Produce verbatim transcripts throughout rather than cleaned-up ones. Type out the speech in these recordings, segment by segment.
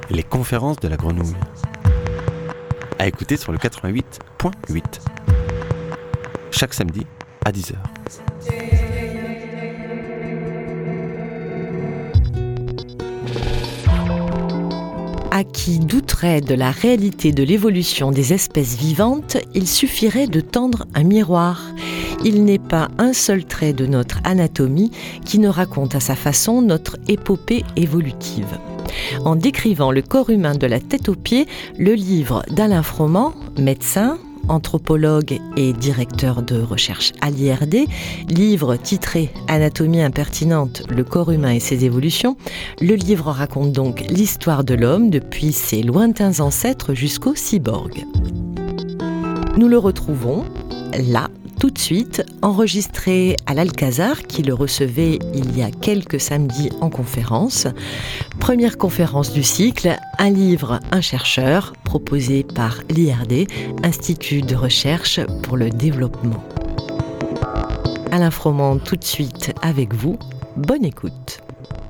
les conférences de la grenouille. À écouter sur le quatre-vingt-huit point huit. Chaque samedi à dix heures. À qui douterait de la réalité de l'évolution des espèces vivantes, il suffirait de tendre un miroir. Il n'est pas un seul trait de notre anatomie qui ne raconte à sa façon notre épopée évolutive. En décrivant le corps humain de la tête aux pieds, le livre d'Alain Froment, médecin, anthropologue et directeur de recherche à l'I R D, livre titré « Anatomie impertinente, le corps humain et ses évolutions », le livre raconte donc l'histoire de l'homme depuis ses lointains ancêtres jusqu'aux cyborgs. Nous le retrouvons là, tout de suite, enregistré à l'Alcazar, qui le recevait il y a quelques samedis en conférence. Première conférence du cycle, un livre, un chercheur, proposé par l'I R D, Institut de recherche pour le développement. Alain Froment, tout de suite avec vous. Bonne écoute.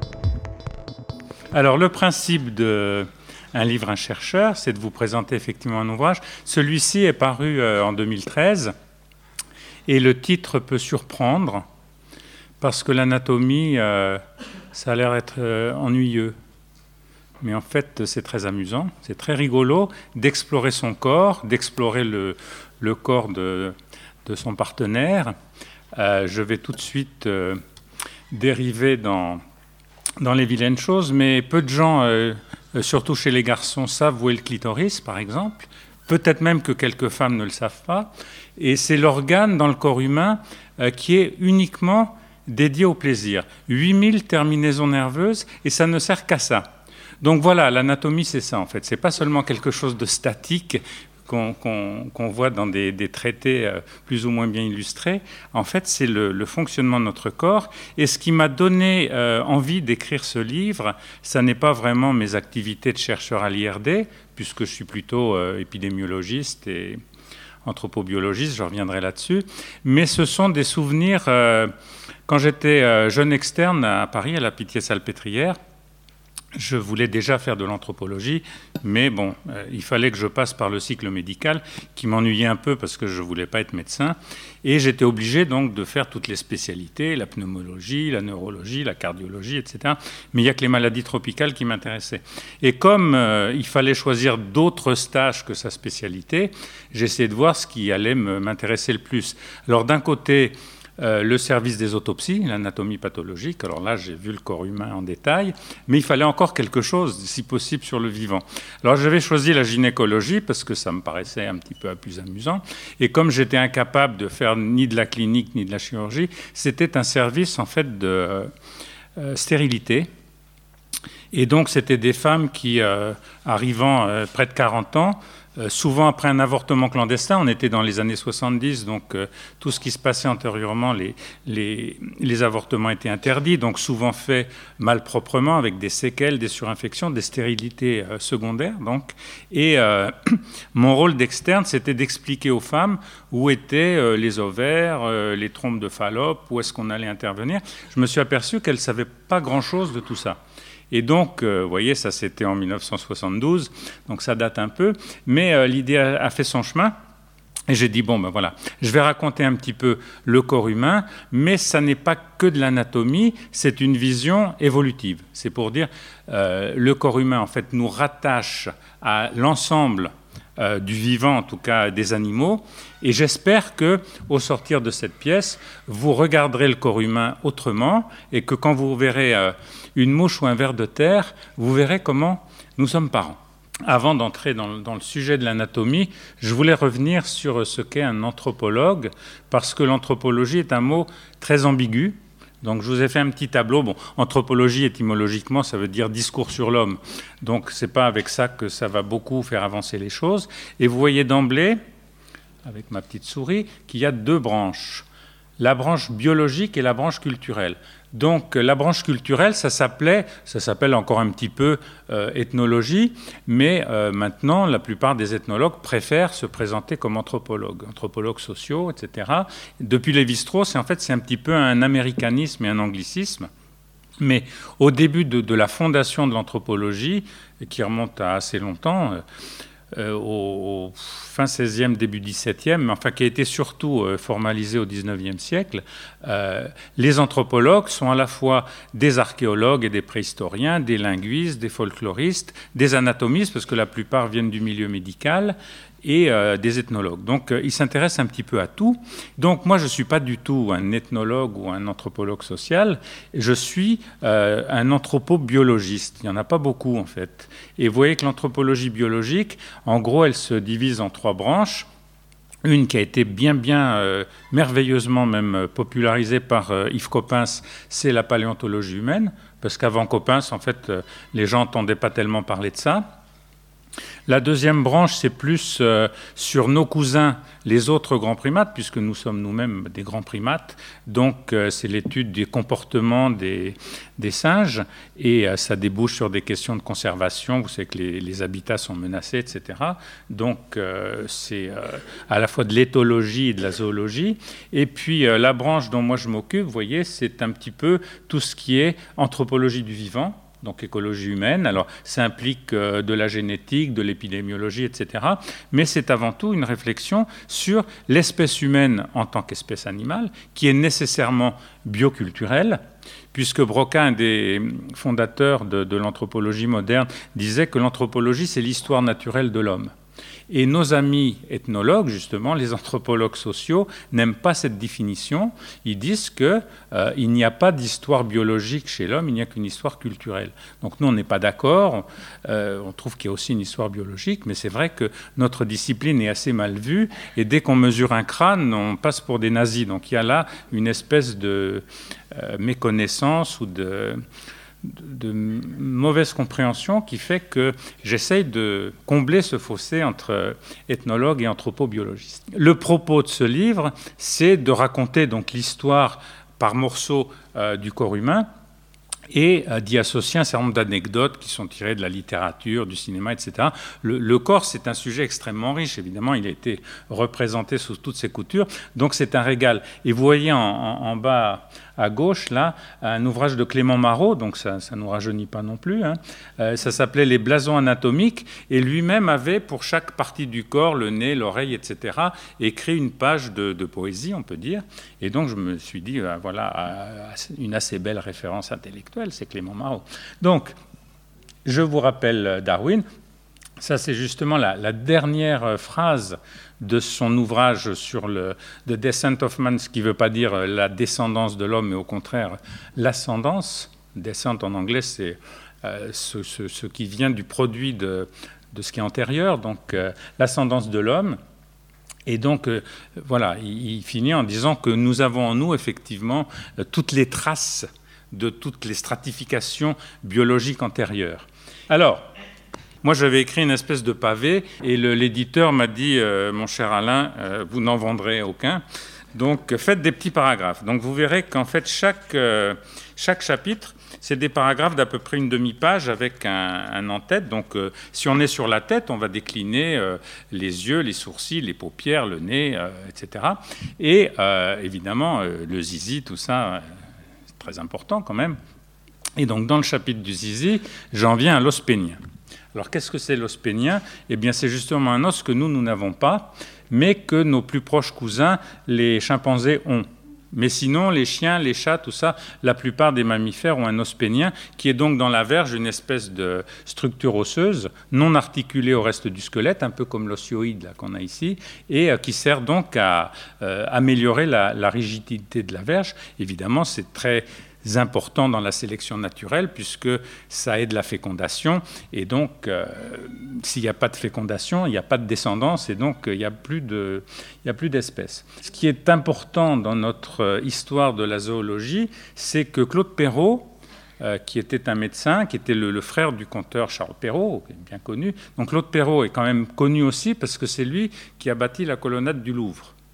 Alors, le principe de un livre, un chercheur, c'est de vous présenter effectivement un ouvrage. Celui-ci est paru euh, en deux mille treize. Et le titre peut surprendre parce que l'anatomie, euh, ça a l'air d'être euh, ennuyeux. Mais en fait, c'est très amusant, c'est très rigolo d'explorer son corps, d'explorer le, le corps de, de son partenaire. Euh, je vais tout de suite euh, dériver dans, dans les vilaines choses, mais peu de gens, euh, surtout chez les garçons, savent où est le clitoris, par exemple. Peut-être même que quelques femmes ne le savent pas. Et c'est l'organe dans le corps humain euh, qui est uniquement dédié au plaisir. huit mille terminaisons nerveuses, et ça ne sert qu'à ça. Donc voilà, l'anatomie, c'est ça en fait. C'est pas seulement quelque chose de statique qu'on, qu'on, qu'on voit dans des, des traités euh, plus ou moins bien illustrés. En fait, c'est le, le fonctionnement de notre corps. Et ce qui m'a donné euh, envie d'écrire ce livre, ça n'est pas vraiment mes activités de chercheur à l'I R D, puisque je suis plutôt euh, épidémiologiste et anthropobiologiste, je reviendrai là-dessus, mais ce sont des souvenirs, euh, quand j'étais euh, jeune externe à Paris, à la Pitié-Salpêtrière, je voulais déjà faire de l'anthropologie, mais bon, euh, il fallait que je passe par le cycle médical, qui m'ennuyait un peu parce que je ne voulais pas être médecin, et j'étais obligé donc de faire toutes les spécialités, la pneumologie, la neurologie, la cardiologie, et cetera. Mais il n'y a que les maladies tropicales qui m'intéressaient. Et comme euh, il fallait choisir d'autres stages que sa spécialité, j'essayais de voir ce qui allait me, m'intéresser le plus. Alors d'un côté, Euh, le service des autopsies, l'anatomie pathologique. Alors là, j'ai vu le corps humain en détail, mais il fallait encore quelque chose, si possible, sur le vivant. Alors j'avais choisi la gynécologie parce que ça me paraissait un petit peu plus amusant. Et comme j'étais incapable de faire ni de la clinique ni de la chirurgie, c'était un service en fait de euh, stérilité. Et donc c'était des femmes qui, euh, arrivant euh, près de quarante ans, Euh, souvent après un avortement clandestin, on était dans les années soixante-dix, donc euh, tout ce qui se passait antérieurement, les, les, les avortements étaient interdits, donc souvent faits malproprement, avec des séquelles, des surinfections, des stérilités euh, secondaires. Donc. Et euh, mon rôle d'externe, c'était d'expliquer aux femmes où étaient euh, les ovaires, euh, les trompes de Fallope, où est-ce qu'on allait intervenir. Je me suis aperçu qu'elles ne savaient pas grand-chose de tout ça. Et donc, euh, vous voyez, ça c'était en mille neuf cent soixante-douze, donc ça date un peu, mais euh, l'idée a, a fait son chemin, et j'ai dit, bon ben voilà, je vais raconter un petit peu le corps humain, mais ça n'est pas que de l'anatomie, c'est une vision évolutive. C'est pour dire, euh, le corps humain, en fait, nous rattache à l'ensemble euh, du vivant, en tout cas des animaux, et j'espère qu'au sortir de cette pièce, vous regarderez le corps humain autrement, et que quand vous verrez euh, une mouche ou un ver de terre, vous verrez comment nous sommes parents. Avant d'entrer dans, dans le sujet de l'anatomie, je voulais revenir sur ce qu'est un anthropologue, parce que l'anthropologie est un mot très ambigu. Donc je vous ai fait un petit tableau. Bon, anthropologie, étymologiquement, ça veut dire discours sur l'homme. Donc c'est pas avec ça que ça va beaucoup faire avancer les choses. Et vous voyez d'emblée, avec ma petite souris, qu'il y a deux branches. La branche biologique et la branche culturelle. Donc la branche culturelle, ça s'appelait, ça s'appelle encore un petit peu euh, ethnologie, mais euh, maintenant la plupart des ethnologues préfèrent se présenter comme anthropologues, anthropologues sociaux, et cetera. Depuis Lévi-Strauss, en fait, c'est un petit peu un américanisme et un anglicisme. Mais au début de, de la fondation de l'anthropologie, qui remonte à assez longtemps, euh, au, au fin seizième, début dix-septième, mais enfin qui a été surtout euh, formalisé au dix-neuvième siècle, euh, les anthropologues sont à la fois des archéologues et des préhistoriens, des linguistes, des folkloristes, des anatomistes, parce que la plupart viennent du milieu médical, et euh, des ethnologues. Donc, euh, ils s'intéressent un petit peu à tout. Donc, moi, je ne suis pas du tout un ethnologue ou un anthropologue social. Je suis euh, un anthropobiologiste. Il n'y en a pas beaucoup, en fait. Et vous voyez que l'anthropologie biologique, en gros, elle se divise en trois branches. Une qui a été bien, bien, euh, merveilleusement même popularisée par euh, Yves Coppens, c'est la paléontologie humaine. Parce qu'avant Coppens, en fait, euh, les gens n'entendaient pas tellement parler de ça. La deuxième branche, c'est plus euh, sur nos cousins, les autres grands primates, puisque nous sommes nous-mêmes des grands primates. Donc, euh, c'est l'étude des comportements des, des singes, et euh, ça débouche sur des questions de conservation. Vous savez que les, les habitats sont menacés, et cetera. Donc, euh, c'est euh, à la fois de l'éthologie et de la zoologie. Et puis, euh, la branche dont moi je m'occupe, vous voyez, c'est un petit peu tout ce qui est anthropologie du vivant. Donc écologie humaine, alors ça implique euh, de la génétique, de l'épidémiologie, et cetera. Mais c'est avant tout une réflexion sur l'espèce humaine en tant qu'espèce animale, qui est nécessairement bioculturelle, puisque Broca, un des fondateurs de, de l'anthropologie moderne, disait que l'anthropologie, c'est l'histoire naturelle de l'homme. Et nos amis ethnologues, justement, les anthropologues sociaux, n'aiment pas cette définition. Ils disent qu'il euh, n'y a pas d'histoire biologique chez l'homme, il n'y a qu'une histoire culturelle. Donc nous, on n'est pas d'accord. Euh, on trouve qu'il y a aussi une histoire biologique, mais c'est vrai que notre discipline est assez mal vue. Et dès qu'on mesure un crâne, on passe pour des nazis. Donc il y a là une espèce de euh, méconnaissance ou de... de mauvaise compréhension qui fait que j'essaye de combler ce fossé entre ethnologue et anthropobiologiste. Le propos de ce livre, c'est de raconter donc l'histoire par morceaux euh, du corps humain et euh, d'y associer un certain nombre d'anecdotes qui sont tirées de la littérature, du cinéma, et cetera. Le, le corps, c'est un sujet extrêmement riche, évidemment, il a été représenté sous toutes ses coutures, donc c'est un régal. Et vous voyez en, en, en bas à gauche, là, un ouvrage de Clément Marot, donc ça ne nous rajeunit pas non plus, hein. euh, ça s'appelait « Les blasons anatomiques », et lui-même avait, pour chaque partie du corps, le nez, l'oreille, et cetera, écrit une page de, de poésie, on peut dire. Et donc je me suis dit, euh, voilà, une assez belle référence intellectuelle, c'est Clément Marot. Donc, je vous rappelle Darwin. Ça, c'est justement la, la dernière phrase de son ouvrage sur le The Descent of Man, ce qui ne veut pas dire la descendance de l'homme, mais au contraire l'ascendance. Descent en anglais, c'est euh, ce, ce, ce qui vient du produit de, de ce qui est antérieur, donc euh, l'ascendance de l'homme. Et donc, euh, voilà, il, il finit en disant que nous avons en nous, effectivement, euh, toutes les traces de toutes les stratifications biologiques antérieures. Alors, moi, j'avais écrit une espèce de pavé et le, l'éditeur m'a dit euh, « Mon cher Alain, euh, vous n'en vendrez aucun. Donc, faites des petits paragraphes. » Donc, vous verrez qu'en fait, chaque, euh, chaque chapitre, c'est des paragraphes d'à peu près une demi-page avec un, un en-tête. Donc, euh, si on est sur la tête, on va décliner euh, les yeux, les sourcils, les paupières, le nez, euh, et cetera. Et euh, évidemment, euh, le zizi, tout ça, euh, c'est très important quand même. Et donc, dans le chapitre du zizi, j'en viens à l'os pénien. Alors, qu'est-ce que c'est l'os pénien ? Eh bien, c'est justement un os que nous, nous n'avons pas, mais que nos plus proches cousins, les chimpanzés, ont. Mais sinon, les chiens, les chats, tout ça, la plupart des mammifères ont un os pénien qui est donc dans la verge une espèce de structure osseuse non articulée au reste du squelette, un peu comme l'osioïde là, qu'on a ici, et euh, qui sert donc à euh, améliorer la, la rigidité de la verge. Évidemment, c'est très important dans la sélection naturelle puisque ça aide la fécondation et donc euh, s'il n'y a pas de fécondation, il n'y a pas de descendance et donc il n'y a plus de, il n'y a plus d'espèces. Ce qui est important dans notre histoire de la zoologie, c'est que Claude Perrault, euh, qui était un médecin, qui était le, le frère du conteur Charles Perrault, bien connu, donc Claude Perrault est quand même connu aussi parce que c'est lui qui a bâti la colonnade du Louvre.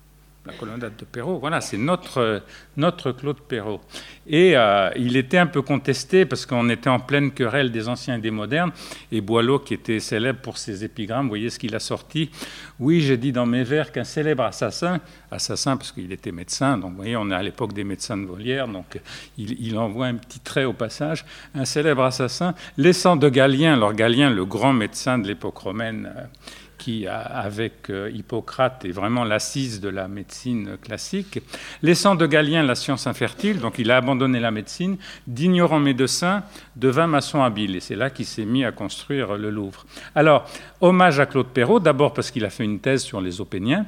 la colonnade de Perrault, voilà, c'est notre, notre Claude Perrault. Et euh, il était un peu contesté parce qu'on était en pleine querelle des anciens et des modernes. Et Boileau, qui était célèbre pour ses épigrammes, vous voyez ce qu'il a sorti. Oui, j'ai dit dans mes vers qu'un célèbre assassin, assassin parce qu'il était médecin, donc vous voyez, on est à l'époque des médecins de Molière, donc il, il envoie un petit trait au passage. Un célèbre assassin, laissant de Galien, alors Galien, le grand médecin de l'époque romaine, euh, qui, avec Hippocrate, est vraiment l'assise de la médecine classique, laissant de Galien la science infertile, donc il a abandonné la médecine, d'ignorant médecin, devint maçon habile. Et c'est là qu'il s'est mis à construire le Louvre. Alors, hommage à Claude Perrault, d'abord parce qu'il a fait une thèse sur les Opéniens,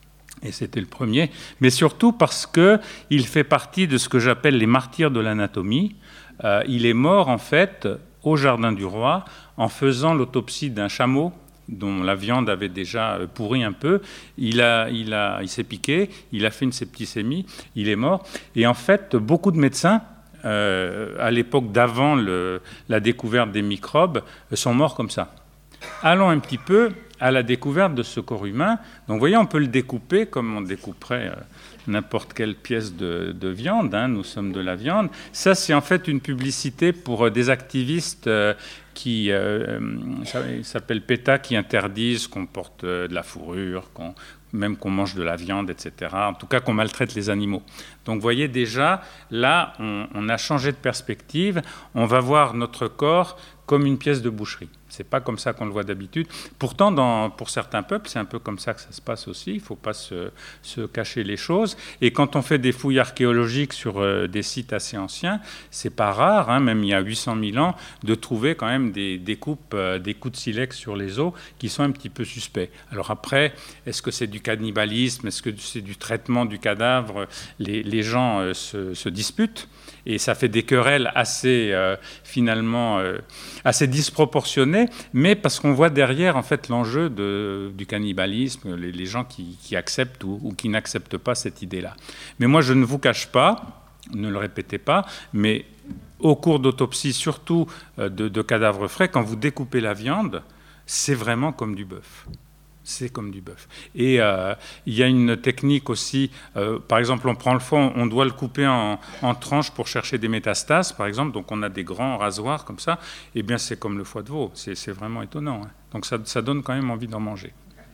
et c'était le premier, mais surtout parce qu'il fait partie de ce que j'appelle les martyrs de l'anatomie. Euh, il est mort, en fait, au Jardin du Roi, en faisant l'autopsie d'un chameau dont la viande avait déjà pourri un peu. Il, a, il, a, il s'est piqué, il a fait une septicémie, il est mort. Et en fait, beaucoup de médecins, euh, à l'époque d'avant le, la découverte des microbes, sont morts comme ça. Allons un petit peu à la découverte de ce corps humain. Donc, vous voyez, on peut le découper comme on découperait euh, n'importe quelle pièce de, de viande. Hein, nous sommes de la viande. Ça, c'est en fait une publicité pour euh, des activistes euh, qui euh, s'appellent PETA, qui interdisent qu'on porte de la fourrure, qu'on, même qu'on mange de la viande, et cetera. En tout cas, qu'on maltraite les animaux. Donc, vous voyez déjà, là, on, on a changé de perspective. On va voir notre corps comme une pièce de boucherie. C'est pas comme ça qu'on le voit d'habitude. Pourtant, dans, pour certains peuples, c'est un peu comme ça que ça se passe aussi. Il ne faut pas se, se cacher les choses. Et quand on fait des fouilles archéologiques sur euh, des sites assez anciens, c'est pas rare, hein, même il y a huit cent mille ans, de trouver quand même des, des coupes, euh, des coups de silex sur les os qui sont un petit peu suspects. Alors après, est-ce que c'est du cannibalisme? Est-ce que c'est du traitement du cadavre? Les, les gens euh, se, se disputent. Et ça fait des querelles assez, euh, finalement, euh, assez disproportionnées, mais parce qu'on voit derrière, en fait, l'enjeu de, du cannibalisme, les, les gens qui, qui acceptent ou, ou qui n'acceptent pas cette idée-là. Mais moi, je ne vous cache pas, ne le répétez pas, mais au cours d'autopsie, surtout euh, de, de cadavres frais, quand vous découpez la viande, c'est vraiment comme du bœuf. C'est comme du bœuf. Et euh, il y a une technique aussi, euh, par exemple, on prend le foie, on doit le couper en, en tranches pour chercher des métastases, par exemple, donc on a des grands rasoirs comme ça, et bien c'est comme le foie de veau, c'est, c'est vraiment étonnant. Hein. Donc ça, ça donne quand même envie d'en manger.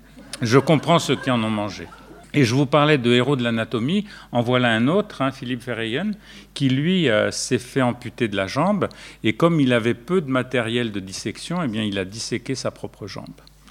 Je comprends ceux qui en ont mangé. Et je vous parlais de héros de l'anatomie, en voilà un autre, hein, Philippe Verheyen, qui lui euh, s'est fait amputer de la jambe, et comme il avait peu de matériel de dissection, eh bien il a disséqué sa propre jambe.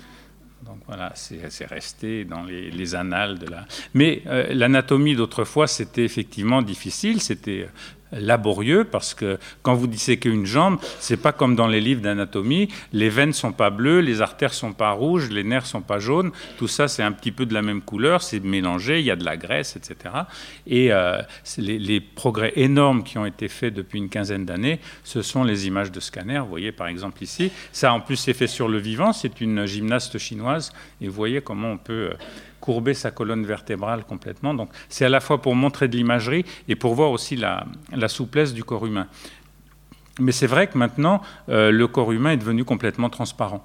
Donc voilà, c'est, c'est resté dans les, les annales de la... Mais euh, l'anatomie d'autrefois, c'était effectivement difficile, c'était laborieux, parce que quand vous disséquez une jambe, c'est pas comme dans les livres d'anatomie, les veines sont pas bleues, les artères sont pas rouges, les nerfs sont pas jaunes, tout ça c'est un petit peu de la même couleur, c'est mélangé, il y a de la graisse, et cetera. Et euh, les, les progrès énormes qui ont été faits depuis une quinzaine d'années, ce sont les images de scanner. Vous voyez par exemple ici, ça en plus c'est fait sur le vivant, c'est une gymnaste chinoise, et vous voyez comment on peut courber sa colonne vertébrale complètement. Donc c'est à la fois pour montrer de l'imagerie et pour voir aussi la, la souplesse du corps humain. Mais c'est vrai que maintenant, euh, le corps humain est devenu complètement transparent.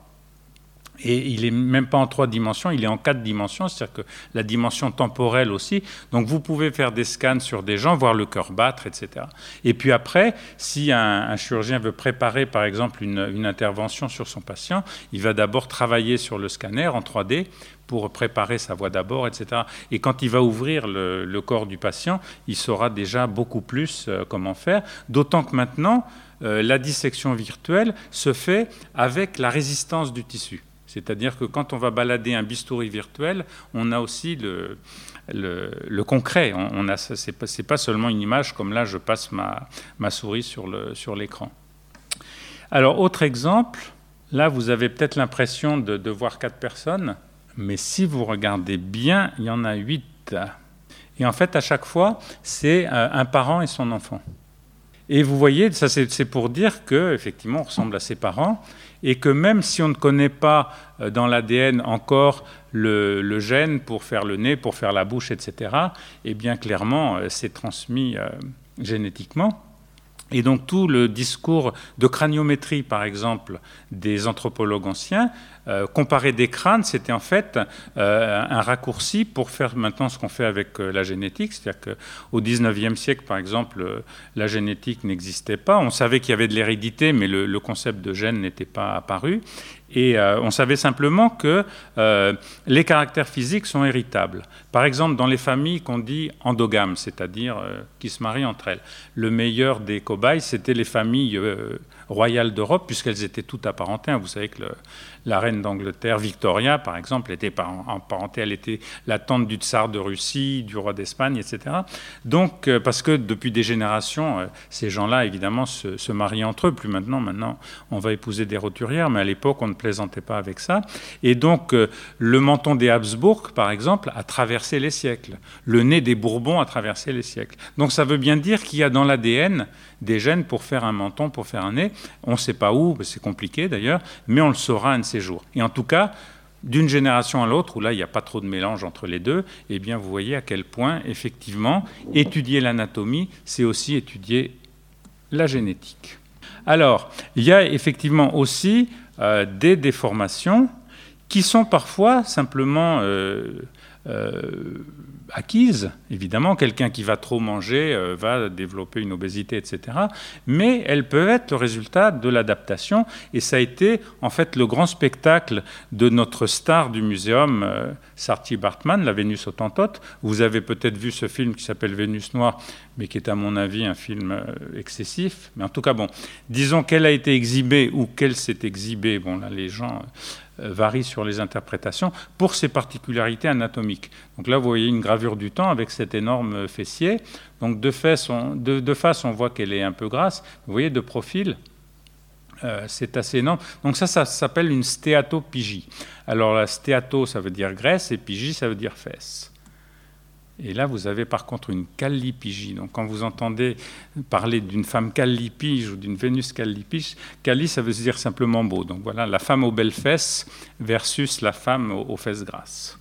Et il n'est même pas en trois dimensions, il est en quatre dimensions, c'est-à-dire que la dimension temporelle aussi. Donc vous pouvez faire des scans sur des gens, voir le cœur battre, et cetera. Et puis après, si un, un chirurgien veut préparer par exemple une, une intervention sur son patient, il va d'abord travailler sur le scanner en trois D pour préparer sa voie d'abord, et cetera. Et quand il va ouvrir le, le corps du patient, il saura déjà beaucoup plus euh, comment faire, d'autant que maintenant, euh, la dissection virtuelle se fait avec la résistance du tissu. C'est-à-dire que quand on va balader un bistouri virtuel, on a aussi le, le, le concret. On, on a, c'est pas, c'est pas seulement une image comme là, je passe ma, ma souris sur, le, sur l'écran. Alors, autre exemple, là, vous avez peut-être l'impression de, de voir quatre personnes, mais si vous regardez bien, il y en a huit. Et en fait, à chaque fois, c'est un parent et son enfant. Et vous voyez, ça c'est, c'est pour dire qu'effectivement, on ressemble à ses parents, et que même si on ne connaît pas dans l'A D N encore le, le gène pour faire le nez, pour faire la bouche, et cetera, eh bien clairement, c'est transmis euh, génétiquement. Et donc tout le discours de craniométrie, par exemple, des anthropologues anciens, euh, comparer des crânes, c'était en fait euh, un raccourci pour faire maintenant ce qu'on fait avec euh, la génétique. C'est-à-dire qu'au dix-neuvième siècle, par exemple, euh, la génétique n'existait pas. On savait qu'il y avait de l'hérédité, mais le, le concept de gène n'était pas apparu. Et euh, on savait simplement que euh, les caractères physiques sont héritables. Par exemple, dans les familles qu'on dit endogames, c'est-à-dire euh, qui se marient entre elles, le meilleur des cobayes, c'était les familles euh, royales d'Europe, puisqu'elles étaient toutes apparentées. Vous savez que le, la reine d'Angleterre, Victoria, par exemple, était apparentée. Elle était la tante du tsar de Russie, du roi d'Espagne, et cetera. Donc, euh, parce que depuis des générations, euh, ces gens-là, évidemment, se, se mariaient entre eux. Plus maintenant, maintenant, on va épouser des roturières, mais à l'époque, on ne plaisantait pas avec ça. Et donc, euh, le menton des Habsbourg, par exemple, a traversé les siècles. Le nez des Bourbons a traversé les siècles. Donc, ça veut bien dire qu'il y a dans l'A D N des gènes pour faire un menton, pour faire un nez. On ne sait pas où, c'est compliqué d'ailleurs, mais on le saura un de ces jours. Et en tout cas, d'une génération à l'autre, où là, il n'y a pas trop de mélange entre les deux, eh bien, vous voyez à quel point, effectivement, étudier l'anatomie, c'est aussi étudier la génétique. Alors, il y a effectivement aussi euh, des déformations qui sont parfois simplement euh, euh, acquises. Évidemment, quelqu'un qui va trop manger euh, va développer une obésité, et cetera. Mais elles peuvent être le résultat de l'adaptation. Et ça a été, en fait, le grand spectacle de notre star du muséum, euh, Saartjie Baartman, La Vénus Hottentote. Vous avez peut-être vu ce film qui s'appelle Vénus Noire, mais qui est, à mon avis, un film euh, excessif. Mais en tout cas, bon, disons qu'elle a été exhibée ou qu'elle s'est exhibée. Bon, là, les gens euh, varient sur les interprétations pour ses particularités anatomiques. Donc là, vous voyez une gravure du temps avec cet énorme fessier. Donc de face, on, de, de face, on voit qu'elle est un peu grasse. Vous voyez, de profil, euh, c'est assez énorme. Donc ça, ça s'appelle une stéatopigie. Alors la stéato, ça veut dire graisse, et pigie, ça veut dire fesse. Et là, vous avez par contre une callipigie. Donc quand vous entendez parler d'une femme callipige ou d'une Vénus callipige, calli, ça veut dire simplement beau. Donc voilà, la femme aux belles fesses versus la femme aux, aux fesses grasses.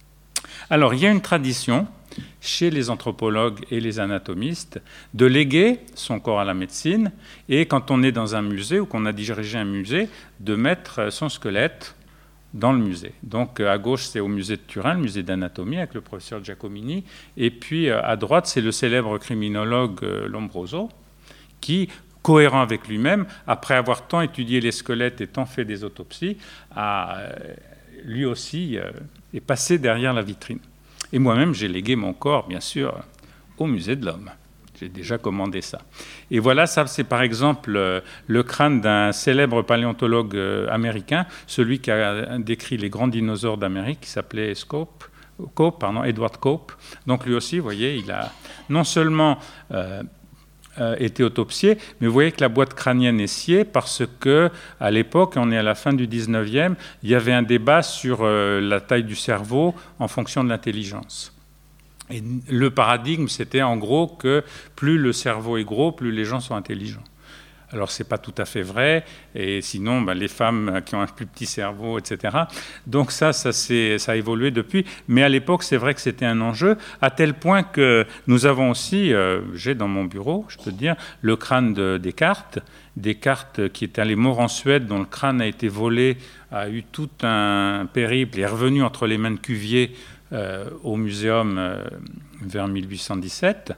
Alors, il y a une tradition chez les anthropologues et les anatomistes de léguer son corps à la médecine et quand on est dans un musée ou qu'on a dirigé un musée, de mettre son squelette dans le musée. Donc à gauche, c'est au musée de Turin, le musée d'anatomie avec le professeur Giacomini, et puis à droite, c'est le célèbre criminologue Lombroso qui, cohérent avec lui-même, après avoir tant étudié les squelettes et tant fait des autopsies, a lui aussi est passé derrière la vitrine. Et moi-même, j'ai légué mon corps, bien sûr, au musée de l'Homme. J'ai déjà commandé ça. Et voilà, ça, c'est par exemple euh, le crâne d'un célèbre paléontologue euh, américain, celui qui a décrit les grands dinosaures d'Amérique, qui s'appelait Cope, Cope, pardon, Edward Cope. Donc lui aussi, vous voyez, il a non seulement euh, euh, été autopsié, mais vous voyez que la boîte crânienne est sciée parce que, à l'époque, on est à la fin du dix-neuvième, il y avait un débat sur euh, la taille du cerveau en fonction de l'intelligence. Et le paradigme, c'était en gros que plus le cerveau est gros, plus les gens sont intelligents. Alors, ce n'est pas tout à fait vrai, et sinon, ben, les femmes qui ont un plus petit cerveau, et cetera. Donc ça, ça, ça a évolué depuis. Mais à l'époque, c'est vrai que c'était un enjeu, à tel point que nous avons aussi, euh, j'ai dans mon bureau, je peux te dire, le crâne de Descartes, Descartes qui est allé mort en Suède, dont le crâne a été volé, a eu tout un périple, est revenu entre les mains de Cuvier, Euh, au muséum euh, vers mille huit cent dix-sept.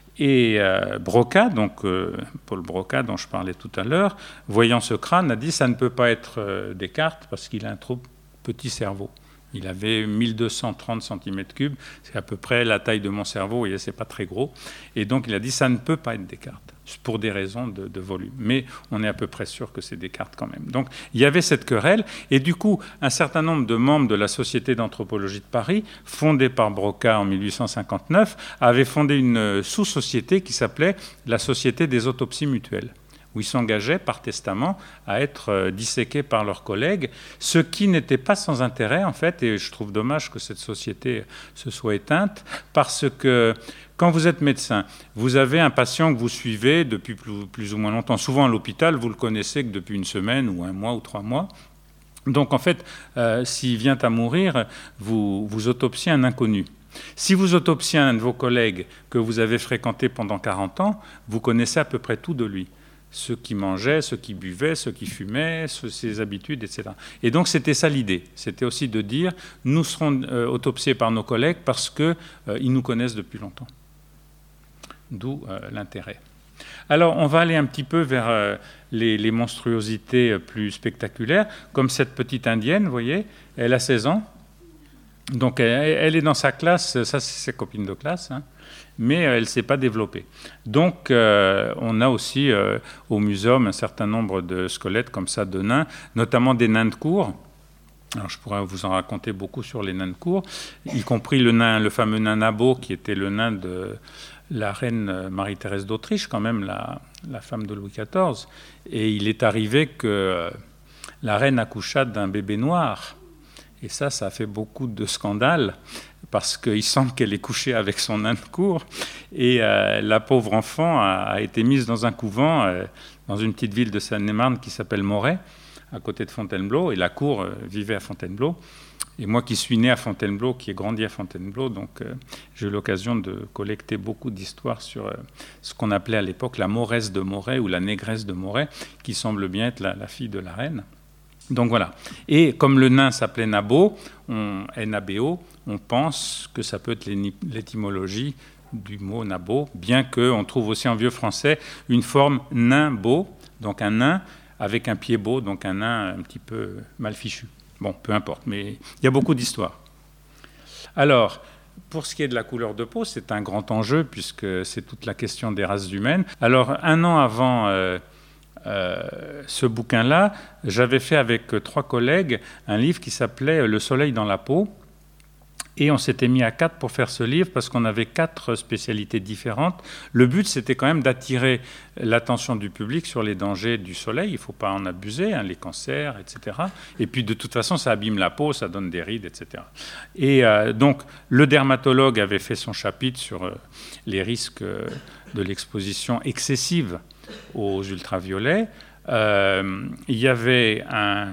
Et euh, Broca, donc euh, Paul Broca, dont je parlais tout à l'heure, voyant ce crâne, a dit ça ne peut pas être euh, Descartes parce qu'il a un trop petit cerveau. Il avait mille deux cent trente centimètres cubes, c'est à peu près la taille de mon cerveau, vous voyez, c'est pas très gros. Et donc il a dit ça ne peut pas être Descartes, pour des raisons de, de volume. Mais on est à peu près sûr que c'est Descartes quand même. Donc il y avait cette querelle, et du coup, un certain nombre de membres de la Société d'anthropologie de Paris, fondée par Broca en mille huit cent cinquante-neuf, avaient fondé une sous-société qui s'appelait la Société des autopsies mutuelles, où ils s'engageaient par testament à être disséqués par leurs collègues, ce qui n'était pas sans intérêt, en fait, et je trouve dommage que cette société se soit éteinte, parce que quand vous êtes médecin, vous avez un patient que vous suivez depuis plus, plus ou moins longtemps. Souvent à l'hôpital, vous le connaissez que depuis une semaine ou un mois ou trois mois. Donc en fait, euh, s'il vient à mourir, vous, vous autopsiez un inconnu. Si vous autopsiez un de vos collègues que vous avez fréquenté pendant quarante ans, vous connaissez à peu près tout de lui. Ce qu'il mangeait, ce qu'il buvait, ce qu'il fumait, ce, ses habitudes, et cetera. Et donc c'était ça l'idée. C'était aussi de dire, nous serons euh, autopsiés par nos collègues parce qu'ils euh, nous connaissent depuis longtemps. D'où euh, l'intérêt. Alors, on va aller un petit peu vers euh, les, les monstruosités plus spectaculaires, comme cette petite indienne, vous voyez, elle a seize ans, donc elle, elle est dans sa classe, ça c'est ses copines de classe, hein, mais elle ne s'est pas développée. Donc, euh, on a aussi euh, au muséum un certain nombre de squelettes comme ça de nains, notamment des nains de cour. Alors, je pourrais vous en raconter beaucoup sur les nains de cour, y compris le, nain, le fameux nain Nabot, qui était le nain de la reine Marie-Thérèse d'Autriche, quand même, la, la femme de Louis quatorze. Et il est arrivé que la reine accoucha d'un bébé noir. Et ça, ça a fait beaucoup de scandales, parce qu'il semble qu'elle ait couché avec son nain de cour. Et euh, la pauvre enfant a, a été mise dans un couvent, euh, dans une petite ville de Seine-et-Marne qui s'appelle Moret, à côté de Fontainebleau. Et la cour euh, vivait à Fontainebleau. Et moi qui suis né à Fontainebleau, qui ai grandi à Fontainebleau, donc euh, j'ai eu l'occasion de collecter beaucoup d'histoires sur euh, ce qu'on appelait à l'époque la Mauresse de Moret ou la négresse de Moret, qui semble bien être la, la fille de la reine. Donc voilà. Et comme le nain s'appelait Nabot, on, N A B O, on pense que ça peut être l'étymologie du mot Nabot, bien qu'on trouve aussi en vieux français une forme nain-beau, donc un nain avec un pied beau, donc un nain un petit peu mal fichu. Bon, peu importe, mais il y a beaucoup d'histoires. Alors, pour ce qui est de la couleur de peau, c'est un grand enjeu, puisque c'est toute la question des races humaines. Alors, un an avant euh, euh, ce bouquin-là, j'avais fait avec trois collègues un livre qui s'appelait « Le soleil dans la peau ». Et on s'était mis à quatre pour faire ce livre parce qu'on avait quatre spécialités différentes. Le but, c'était quand même d'attirer l'attention du public sur les dangers du soleil. Il ne faut pas en abuser, hein, les cancers, et cetera. Et puis, de toute façon, ça abîme la peau, ça donne des rides, et cetera. Et euh, donc, le dermatologue avait fait son chapitre sur euh, les risques euh, de l'exposition excessive aux ultraviolets. Euh, il y avait un...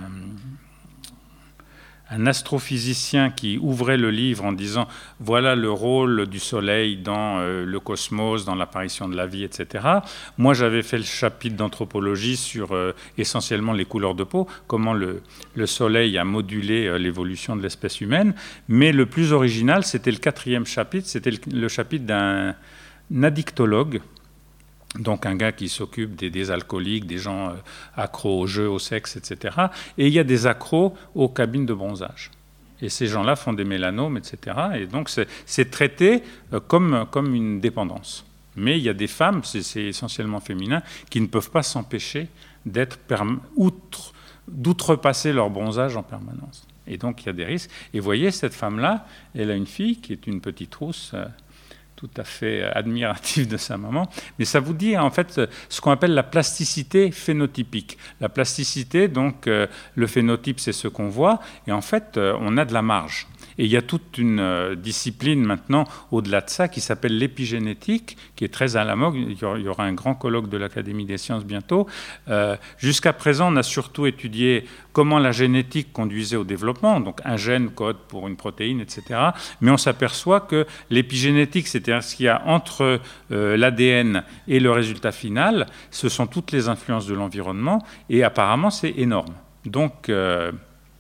un astrophysicien qui ouvrait le livre en disant « Voilà le rôle du soleil dans euh, le cosmos, dans l'apparition de la vie, et cetera » Moi, j'avais fait le chapitre d'anthropologie sur euh, essentiellement les couleurs de peau, comment le, le soleil a modulé euh, l'évolution de l'espèce humaine. Mais le plus original, c'était le quatrième chapitre, c'était le, le chapitre d'un addictologue, donc un gars qui s'occupe des, des alcooliques, des gens euh, accros au jeu, au sexe, et cetera. Et il y a des accros aux cabines de bronzage. Et ces gens-là font des mélanomes, et cetera. Et donc c'est traité euh, comme, comme une dépendance. Mais il y a des femmes, c'est essentiellement féminin, qui ne peuvent pas s'empêcher d'être outre, d'outrepasser leur bronzage en permanence. Et donc il y a des risques. Et vous voyez, cette femme-là, elle a une fille qui est une petite rousse, euh, tout à fait admirative de sa maman, mais ça vous dit en fait ce qu'on appelle la plasticité phénotypique. La plasticité, donc euh, le phénotype, c'est ce qu'on voit, et en fait, euh, on a de la marge. Et il y a toute une euh, discipline maintenant au-delà de ça qui s'appelle l'épigénétique, qui est très à la mode. Il y aura un grand colloque de l'Académie des sciences bientôt. Euh, Jusqu'à présent, on a surtout étudié comment la génétique conduisait au développement, donc un gène code pour une protéine, et cetera. Mais on s'aperçoit que l'épigénétique, c'est-à-dire ce qu'il y a entre euh, l'A D N et le résultat final, ce sont toutes les influences de l'environnement, et apparemment, c'est énorme. Donc, euh,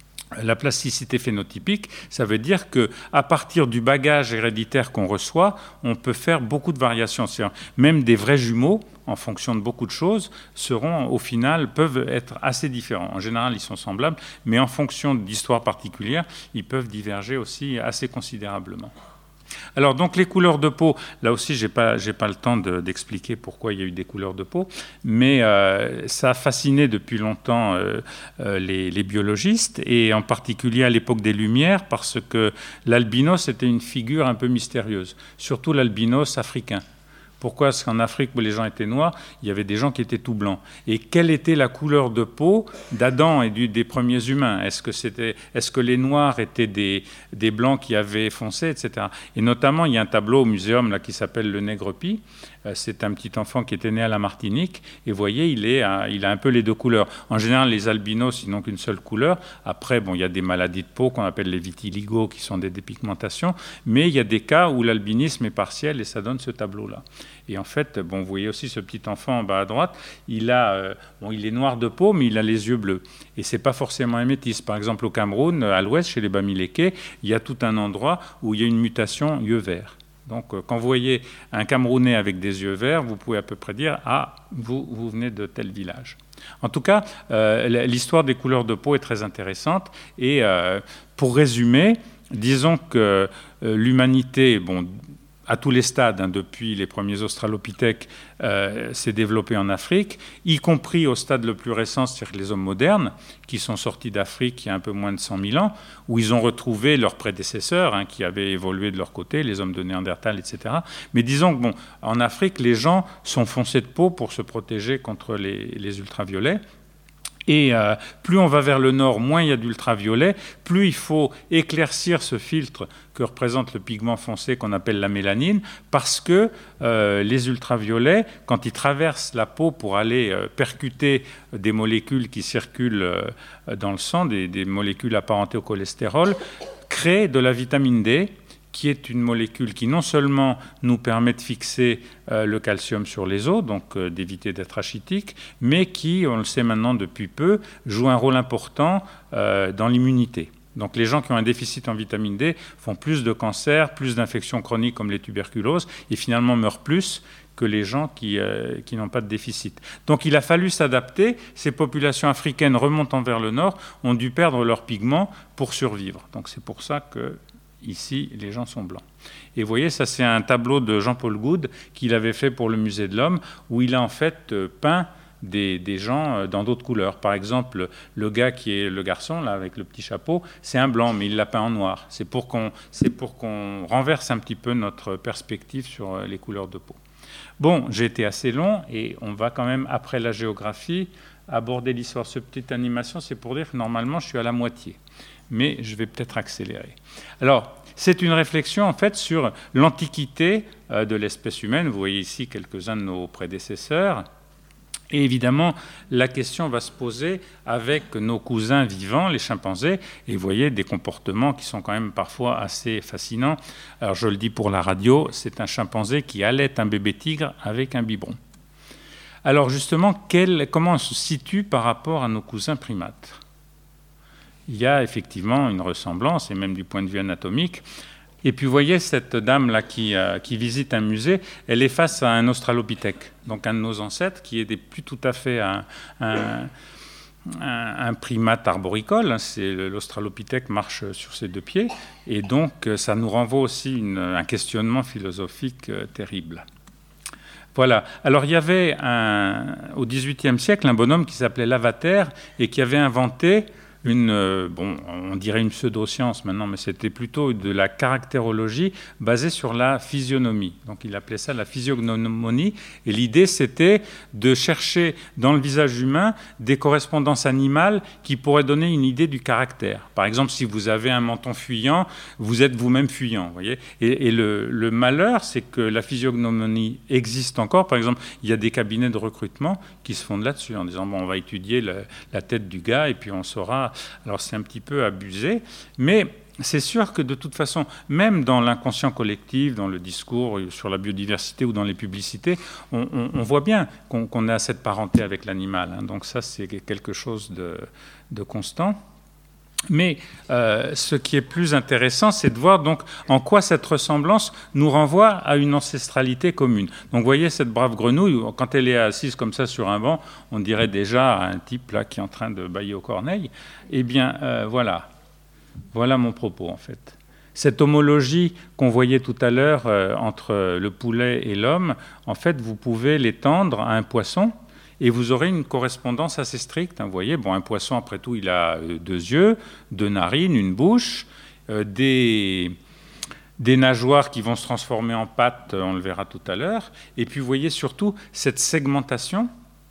la plasticité phénotypique, ça veut dire qu'à partir du bagage héréditaire qu'on reçoit, on peut faire beaucoup de variations. Même des vrais jumeaux, en fonction de beaucoup de choses, seront au final, peuvent être assez différents. En général, ils sont semblables, mais en fonction d'histoires particulières, ils peuvent diverger aussi assez considérablement. Alors, donc, les couleurs de peau, là aussi, je n'ai pas, j'ai pas le temps de, d'expliquer pourquoi il y a eu des couleurs de peau, mais euh, ça a fasciné depuis longtemps euh, euh, les, les biologistes, et en particulier à l'époque des Lumières, parce que l'albinos était une figure un peu mystérieuse, surtout l'albinos africain. Pourquoi? Parce qu'en Afrique, où les gens étaient noirs, il y avait des gens qui étaient tout blancs. Et quelle était la couleur de peau d'Adam et du, des premiers humains? Est-ce que, c'était, est-ce que les noirs étaient des, des blancs qui avaient foncé, et cetera. Et notamment, il y a un tableau au muséum là, qui s'appelle Le Nègre Pie, c'est un petit enfant qui était né à la Martinique, et vous voyez, il, est, il a un peu les deux couleurs. En général, les albinos, ils n'ont qu'une seule couleur. Après, bon, il y a des maladies de peau qu'on appelle les vitiligo, qui sont des dépigmentations, mais il y a des cas où l'albinisme est partiel, et ça donne ce tableau-là. Et en fait, bon, vous voyez aussi ce petit enfant en bas à droite, il, a, euh, bon, il est noir de peau, mais il a les yeux bleus. Et ce n'est pas forcément un métis. Par exemple, au Cameroun, à l'ouest, chez les Bamileke, il y a tout un endroit où il y a une mutation yeux verts. Donc, euh, quand vous voyez un Camerounais avec des yeux verts, vous pouvez à peu près dire « Ah, vous, vous venez de tel village ». En tout cas, euh, l'histoire des couleurs de peau est très intéressante. Et euh, pour résumer, disons que euh, l'humanité, bon, à tous les stades, hein, depuis les premiers australopithèques, euh, s'est développée en Afrique, y compris au stade le plus récent, c'est-à-dire les hommes modernes, qui sont sortis d'Afrique il y a un peu moins de cent mille ans, où ils ont retrouvé leurs prédécesseurs, hein, qui avaient évolué de leur côté, les hommes de Néandertal, et cetera. Mais disons que, bon, en Afrique, les gens sont foncés de peau pour se protéger contre les, les ultraviolets. Et euh, plus on va vers le nord, moins il y a d'ultraviolets, plus il faut éclaircir ce filtre que représente le pigment foncé qu'on appelle la mélanine, parce que euh, les ultraviolets, quand ils traversent la peau pour aller euh, percuter des molécules qui circulent euh, dans le sang, des, des molécules apparentées au cholestérol, créent de la vitamine D, qui est une molécule qui non seulement nous permet de fixer euh, le calcium sur les os, donc euh, d'éviter d'être rachitique, mais qui, on le sait maintenant depuis peu, joue un rôle important euh, dans l'immunité. Donc les gens qui ont un déficit en vitamine D font plus de cancers, plus d'infections chroniques comme les tuberculoses, et finalement meurent plus que les gens qui, euh, qui n'ont pas de déficit. Donc il a fallu s'adapter. Ces populations africaines remontant vers le nord ont dû perdre leurs pigments pour survivre. Donc c'est pour ça que ici, les gens sont blancs. Et vous voyez, ça c'est un tableau de Jean-Paul Goude qu'il avait fait pour le Musée de l'Homme, où il a en fait peint des, des gens dans d'autres couleurs. Par exemple, le gars qui est le garçon, là, avec le petit chapeau, c'est un blanc, mais il l'a peint en noir. C'est pour qu'on, c'est pour qu'on renverse un petit peu notre perspective sur les couleurs de peau. Bon, j'ai été assez long, et on va quand même, après la géographie, aborder l'histoire. Cette petite animation, c'est pour dire que normalement, je suis à la moitié. Mais je vais peut-être accélérer. Alors, c'est une réflexion en fait sur l'antiquité euh, de l'espèce humaine. Vous voyez ici quelques-uns de nos prédécesseurs. Et évidemment, la question va se poser avec nos cousins vivants, les chimpanzés. Et vous voyez des comportements qui sont quand même parfois assez fascinants. Alors, je le dis pour la radio, c'est un chimpanzé qui allait un bébé tigre avec un biberon. Alors justement, quel, comment on se situe par rapport à nos cousins primates ? Il y a effectivement une ressemblance, et même du point de vue anatomique. Et puis vous voyez cette dame-là qui, euh, qui visite un musée, elle est face à un australopithèque, donc un de nos ancêtres, qui est plus tout à fait un, un, un, un primate arboricole. C'est, l'australopithèque marche sur ses deux pieds, et donc ça nous renvoie aussi une, un questionnement philosophique euh, terrible. Voilà. Alors il y avait un, au dix-huitième siècle un bonhomme qui s'appelait Lavater et qui avait inventé une, euh, bon, on dirait une pseudo-science maintenant, mais c'était plutôt de la caractérologie basée sur la physionomie. Donc il appelait ça la physiognomonie, et l'idée c'était de chercher dans le visage humain des correspondances animales qui pourraient donner une idée du caractère. Par exemple, si vous avez un menton fuyant, vous êtes vous-même fuyant, vous voyez. Et, et le, le malheur, c'est que la physiognomonie existe encore. Par exemple, il y a des cabinets de recrutement qui se fondent là-dessus en disant bon, on va étudier le, la tête du gars et puis on saura. Alors c'est un petit peu abusé, mais c'est sûr que de toute façon, même dans l'inconscient collectif, dans le discours sur la biodiversité ou dans les publicités, on, on, on voit bien qu'on, qu'on a cette parenté avec l'animal. Hein. Donc ça, c'est quelque chose de, de constant. Mais euh, ce qui est plus intéressant, c'est de voir donc en quoi cette ressemblance nous renvoie à une ancestralité commune. Donc vous voyez cette brave grenouille, quand elle est assise comme ça sur un banc, on dirait déjà un type là qui est en train de bâiller aux corneilles. Eh bien euh, voilà, voilà mon propos en fait. Cette homologie qu'on voyait tout à l'heure euh, entre le poulet et l'homme, en fait vous pouvez l'étendre à un poisson. Et vous aurez une correspondance assez stricte. Hein, vous voyez, bon, un poisson, après tout, il a deux yeux, deux narines, une bouche, euh, des, des nageoires qui vont se transformer en pattes, on le verra tout à l'heure. Et puis, vous voyez surtout cette segmentation.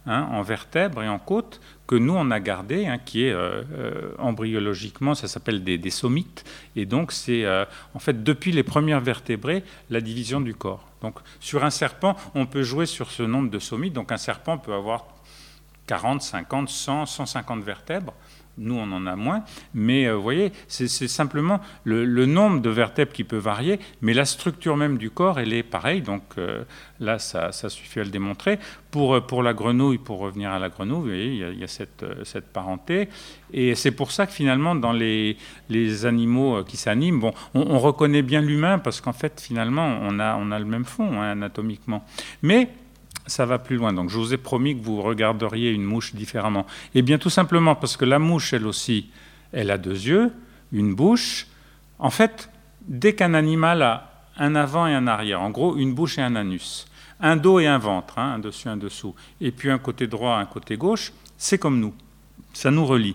hein, en vertèbres et en côtes, que nous, on a gardé, hein, qui est euh, euh, embryologiquement, ça s'appelle des, des somites. Et donc, c'est euh, en fait, depuis les premières vertébrés, la division du corps. Donc, sur un serpent, on peut jouer sur ce nombre de somites. Donc, un serpent peut avoir quarante, cinquante, cent, cent cinquante vertèbres. Nous, on en a moins, mais euh, vous voyez, c'est, c'est simplement le, le nombre de vertèbres qui peut varier, mais la structure même du corps, elle est pareille, donc euh, là, ça, ça suffit à le démontrer. Pour, pour la grenouille, pour revenir à la grenouille, vous voyez, il y a, il y a cette, cette parenté, et c'est pour ça que finalement, dans les, les animaux qui s'animent, bon, on, on reconnaît bien l'humain, parce qu'en fait, finalement, on a, on a le même fond, hein, anatomiquement. Mais ça va plus loin. Donc, je vous ai promis que vous regarderiez une mouche différemment. Eh bien, tout simplement parce que la mouche, elle aussi, elle a deux yeux, une bouche. En fait, dès qu'un animal a un avant et un arrière, en gros, une bouche et un anus, un dos et un ventre, hein, un dessus, un dessous, et puis un côté droit, un côté gauche, c'est comme nous. Ça nous relie.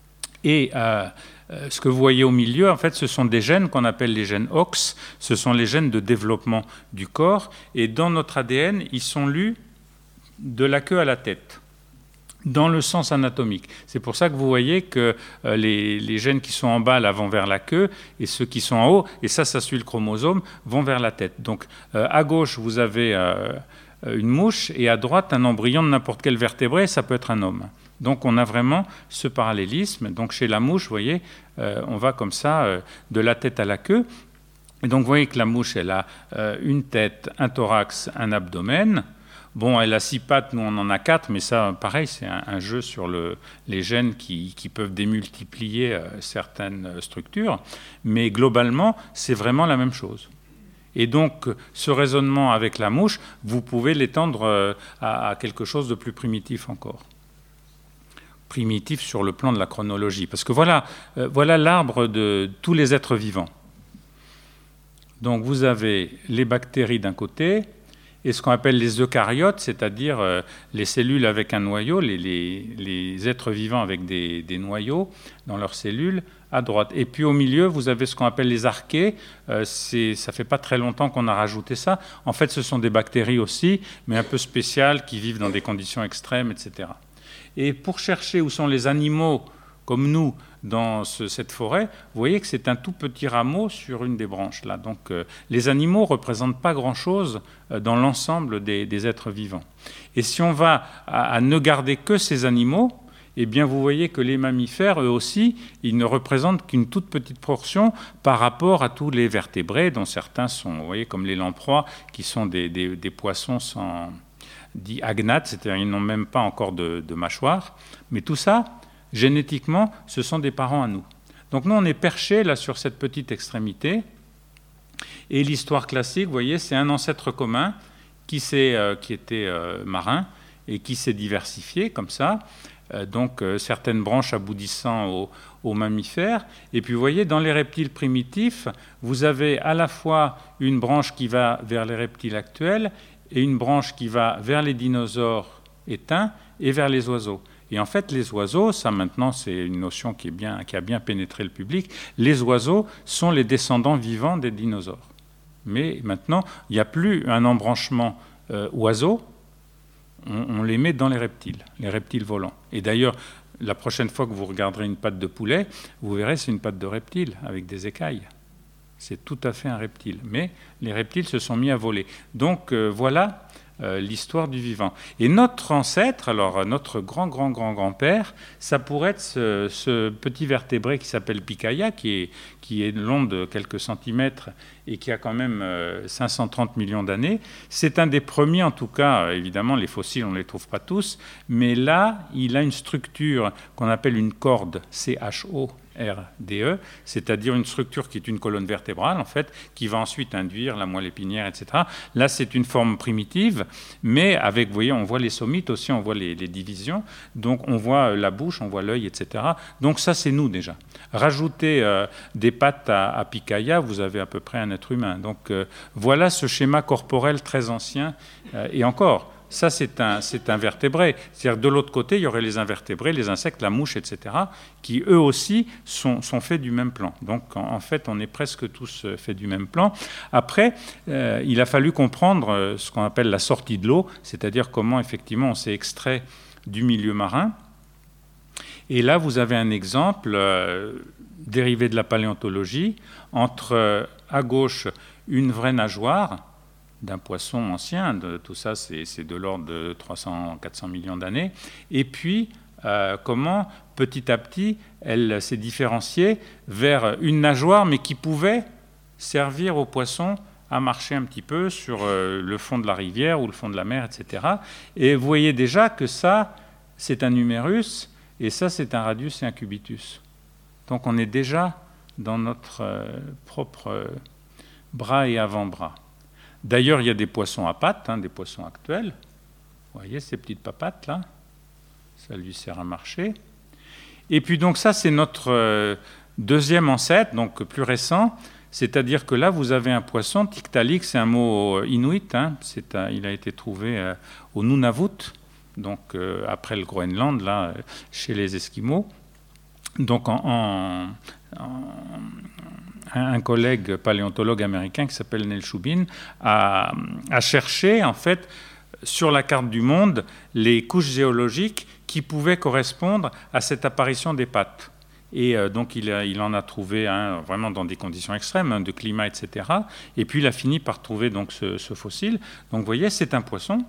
Et euh, euh, ce que vous voyez au milieu, en fait, ce sont des gènes qu'on appelle les gènes O X. Ce sont les gènes de développement du corps. Et dans notre A D N, ils sont lus de la queue à la tête, dans le sens anatomique. C'est pour ça que vous voyez que euh, les, les gènes qui sont en bas, là, vont vers la queue, et ceux qui sont en haut, et ça, ça suit le chromosome, vont vers la tête. Donc, euh, à gauche, vous avez euh, une mouche, et à droite, un embryon de n'importe quel vertébré, ça peut être un homme. Donc, on a vraiment ce parallélisme. Donc, chez la mouche, vous voyez, euh, on va comme ça, euh, de la tête à la queue. Et donc, vous voyez que la mouche, elle a euh, une tête, un thorax, un abdomen. Bon, elle a six pattes, nous, on en a quatre, mais ça, pareil, c'est un, un jeu sur le, les gènes qui, qui peuvent démultiplier euh, certaines structures. Mais globalement, c'est vraiment la même chose. Et donc, ce raisonnement avec la mouche, vous pouvez l'étendre euh, à, à quelque chose de plus primitif encore. Primitif sur le plan de la chronologie. Parce que voilà, euh, voilà l'arbre de tous les êtres vivants. Donc vous avez les bactéries d'un côté et ce qu'on appelle les eucaryotes, c'est-à-dire euh, les cellules avec un noyau, les, les, les êtres vivants avec des, des noyaux dans leurs cellules à droite. Et puis au milieu, vous avez ce qu'on appelle les archées. Euh, c'est, ça fait pas très longtemps qu'on a rajouté ça. En fait, ce sont des bactéries aussi, mais un peu spéciales, qui vivent dans des conditions extrêmes, et cetera. Et pour chercher où sont les animaux, comme nous, dans ce, cette forêt, vous voyez que c'est un tout petit rameau sur une des branches. Là. Donc, euh, les animaux ne représentent pas grand-chose euh, dans l'ensemble des, des êtres vivants. Et si on va à, à ne garder que ces animaux, eh bien, vous voyez que les mammifères, eux aussi, ils ne représentent qu'une toute petite portion par rapport à tous les vertébrés, dont certains sont, vous voyez, comme les lamproies, qui sont des, des, des poissons sans... dit agnates, c'est-à-dire ils n'ont même pas encore de, de mâchoire. Mais tout ça, génétiquement, ce sont des parents à nous. Donc nous, on est perchés là sur cette petite extrémité. Et l'histoire classique, vous voyez, c'est un ancêtre commun qui, s'est, euh, qui était euh, marin et qui s'est diversifié comme ça. Euh, donc euh, certaines branches aboutissant aux, aux mammifères. Et puis vous voyez, dans les reptiles primitifs, vous avez à la fois une branche qui va vers les reptiles actuels et une branche qui va vers les dinosaures éteints et vers les oiseaux. Et en fait, les oiseaux, ça maintenant, c'est une notion qui, est bien, qui a bien pénétré le public, les oiseaux sont les descendants vivants des dinosaures. Mais maintenant, il n'y a plus un embranchement euh, oiseau, on, on les met dans les reptiles, les reptiles volants. Et d'ailleurs, la prochaine fois que vous regarderez une patte de poulet, vous verrez c'est une patte de reptile avec des écailles. C'est tout à fait un reptile. Mais les reptiles se sont mis à voler. Donc euh, voilà euh, l'histoire du vivant. Et notre ancêtre, alors notre grand-grand-grand-grand-père, ça pourrait être ce, ce petit vertébré qui s'appelle Pikaia, qui est, qui est long de quelques centimètres et qui a quand même euh, cinq cent trente millions d'années. C'est un des premiers, en tout cas, évidemment, les fossiles, on ne les trouve pas tous, mais là, il a une structure qu'on appelle une corde, C H O R D E, c'est-à-dire une structure qui est une colonne vertébrale, en fait, qui va ensuite induire la moelle épinière, et cetera. Là, c'est une forme primitive, mais avec, vous voyez, on voit les somites aussi, on voit les, les divisions, donc on voit la bouche, on voit l'œil, et cetera. Donc ça, c'est nous déjà. Rajoutez euh, des pattes à, à Pikaia, vous avez à peu près un être humain. Donc euh, voilà ce schéma corporel très ancien, euh, et encore, ça c'est un, c'est un vertébré. C'est-à-dire de l'autre côté, il y aurait les invertébrés, les insectes, la mouche, et cetera, qui eux aussi sont, sont faits du même plan. Donc en, en fait, on est presque tous faits du même plan. Après, euh, il a fallu comprendre ce qu'on appelle la sortie de l'eau, c'est-à-dire comment effectivement on s'est extrait du milieu marin. Et là, vous avez un exemple euh, dérivé de la paléontologie entre, euh, à gauche, une vraie nageoire d'un poisson ancien, de, tout ça c'est, c'est de l'ordre de trois cents à quatre cents millions d'années, et puis euh, comment petit à petit elle s'est différenciée vers une nageoire, mais qui pouvait servir aux poissons à marcher un petit peu sur euh, le fond de la rivière ou le fond de la mer, et cetera. Et vous voyez déjà que ça, c'est un humérus, et ça, c'est un radius et un cubitus. Donc on est déjà dans notre euh, propre euh, bras et avant-bras. D'ailleurs, il y a des poissons à pattes, hein, des poissons actuels. Vous voyez ces petites papates là, ça lui sert à marcher. Et puis donc ça, c'est notre euh, deuxième ancêtre, donc plus récent. C'est-à-dire que là, vous avez un poisson, Tiktaalik, c'est un mot inuit, hein, c'est un, il a été trouvé euh, au Nunavut, donc euh, après le Groenland, là, chez les Esquimaux. Donc en, en, en un collègue paléontologue américain qui s'appelle Neil Shubin a, a cherché en fait sur la carte du monde les couches géologiques qui pouvaient correspondre à cette apparition des pattes. Et euh, donc il, a, il en a trouvé un vraiment dans des conditions extrêmes, hein, de climat, et cetera. Et puis il a fini par trouver donc ce, ce fossile. Donc vous voyez, c'est un poisson,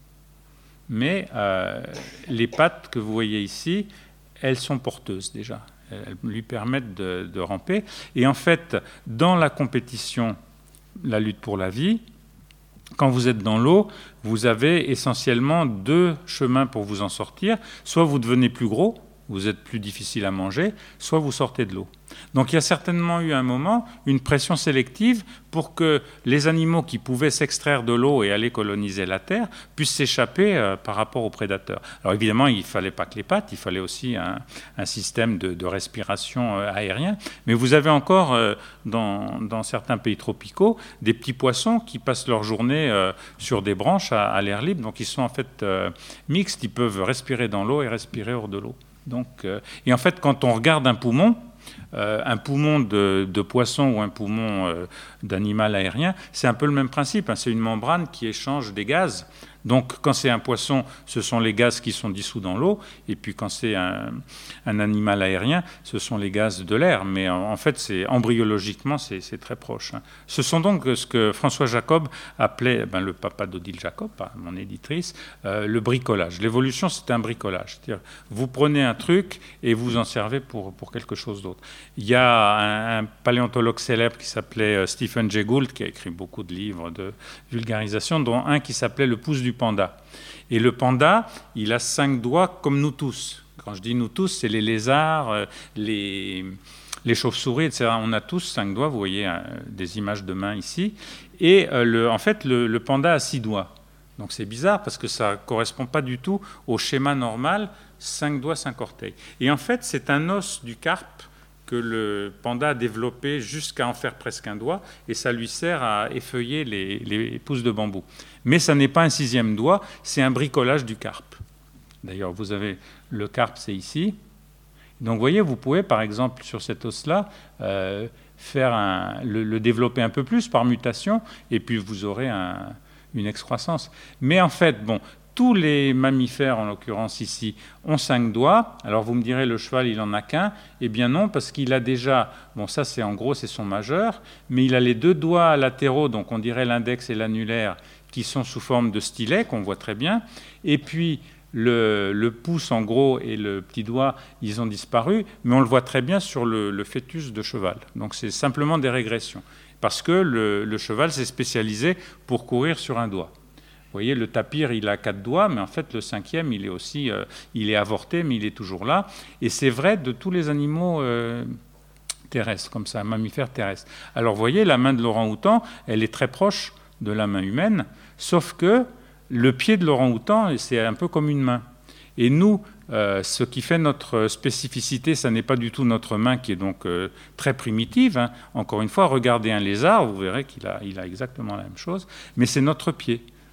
mais euh, les pattes que vous voyez ici, elles sont porteuses déjà. Elles lui permettent de, de ramper. Et en fait, dans la compétition, la lutte pour la vie, quand vous êtes dans l'eau, vous avez essentiellement deux chemins pour vous en sortir. Soit vous devenez plus gros, vous êtes plus difficile à manger, soit vous sortez de l'eau. Donc il y a certainement eu un moment, une pression sélective pour que les animaux qui pouvaient s'extraire de l'eau et aller coloniser la Terre puissent s'échapper euh, par rapport aux prédateurs. Alors évidemment, il ne fallait pas que les pattes, il fallait aussi un, un système de, de respiration euh, aérien. Mais vous avez encore, euh, dans, dans certains pays tropicaux, des petits poissons qui passent leur journée euh, sur des branches à, à l'air libre. Donc ils sont en fait euh, mixtes, ils peuvent respirer dans l'eau et respirer hors de l'eau. Donc, euh, et en fait, quand on regarde un poumon, euh, un poumon de, de poisson ou un poumon euh, d'animal aérien, c'est un peu le même principe, hein, c'est une membrane qui échange des gaz. Donc, quand c'est un poisson, ce sont les gaz qui sont dissous dans l'eau, et puis quand c'est un, un animal aérien, ce sont les gaz de l'air. Mais en, en fait, c'est, embryologiquement, c'est, c'est très proche. Hein. Ce sont donc ce que François Jacob appelait, ben, le papa d'Odile Jacob, mon éditrice, euh, le bricolage. L'évolution, c'est un bricolage. C'est-à-dire, vous prenez un truc et vous en servez pour, pour quelque chose d'autre. Il y a un, un paléontologue célèbre qui s'appelait euh, Stephen Jay Gould, qui a écrit beaucoup de livres de vulgarisation, dont un qui s'appelait Le pouce du panda. Et le panda, il a cinq doigts comme nous tous. Quand je dis nous tous, c'est les lézards, les, les chauves-souris, et cetera. On a tous cinq doigts, vous voyez hein, des images de mains ici. Et euh, le, en fait, le, le panda a six doigts. Donc c'est bizarre parce que ça ne correspond pas du tout au schéma normal, cinq doigts, cinq orteils. Et en fait, c'est un os du carpe que le panda a développé jusqu'à en faire presque un doigt, et ça lui sert à effeuiller les, les pousses de bambou. Mais ça n'est pas un sixième doigt, c'est un bricolage du carpe. D'ailleurs, vous avez le carpe, c'est ici. Donc, vous voyez, vous pouvez, par exemple, sur cet os-là, euh, faire un, le, le développer un peu plus par mutation, et puis vous aurez un, une excroissance. Mais en fait, bon, tous les mammifères, en l'occurrence ici, ont cinq doigts. Alors vous me direz, le cheval, il n'en a qu'un. Eh bien non, parce qu'il a déjà, bon ça c'est en gros, c'est son majeur, mais il a les deux doigts latéraux, donc on dirait l'index et l'annulaire, qui sont sous forme de stylet, qu'on voit très bien. Et puis le, le pouce en gros et le petit doigt, ils ont disparu, mais on le voit très bien sur le, le fœtus de cheval. Donc c'est simplement des régressions, parce que le, le cheval s'est spécialisé pour courir sur un doigt. Vous voyez, le tapir, il a quatre doigts, mais en fait, le cinquième, il est aussi, euh, il est avorté, mais il est toujours là. Et c'est vrai de tous les animaux euh, terrestres, comme ça, mammifères terrestres. Alors, vous voyez, la main de l'orang-outan, elle est très proche de la main humaine, sauf que le pied de l'orang-outan, c'est un peu comme une main. Et nous, euh, ce qui fait notre spécificité, ça n'est pas du tout notre main qui est donc euh, très primitive. Hein. Encore une fois, regardez un lézard, vous verrez qu'il a, il a exactement la même chose, mais c'est notre pied.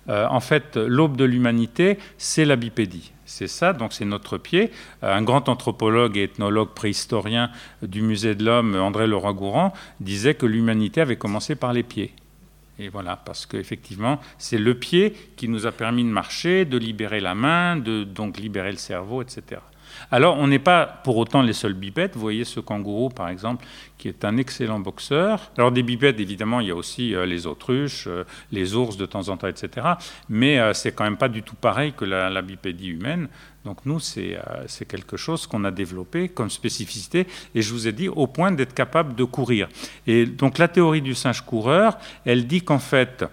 euh, en fait, l'aube de l'humanité, c'est la bipédie. C'est ça, donc c'est notre pied. Un grand anthropologue et ethnologue préhistorien du Musée de l'Homme, André Leroy-Gourand, disait que l'humanité avait commencé par les pieds. Et voilà, parce qu'effectivement, c'est le pied qui nous a permis de marcher, de libérer la main, de donc libérer le cerveau, et cetera. Alors, on n'est pas pour autant les seuls bipèdes. Vous voyez ce kangourou, par exemple, qui est un excellent boxeur. Alors, des bipèdes, évidemment, il y a aussi euh, les autruches, euh, les ours de temps en temps, et cetera. Mais euh, c'est quand même pas du tout pareil que la, la bipédie humaine. Donc, nous, c'est, euh, c'est quelque chose qu'on a développé comme spécificité. Et je vous ai dit, au point d'être capable de courir. Et donc, la théorie du singe coureur, elle dit qu'en fait,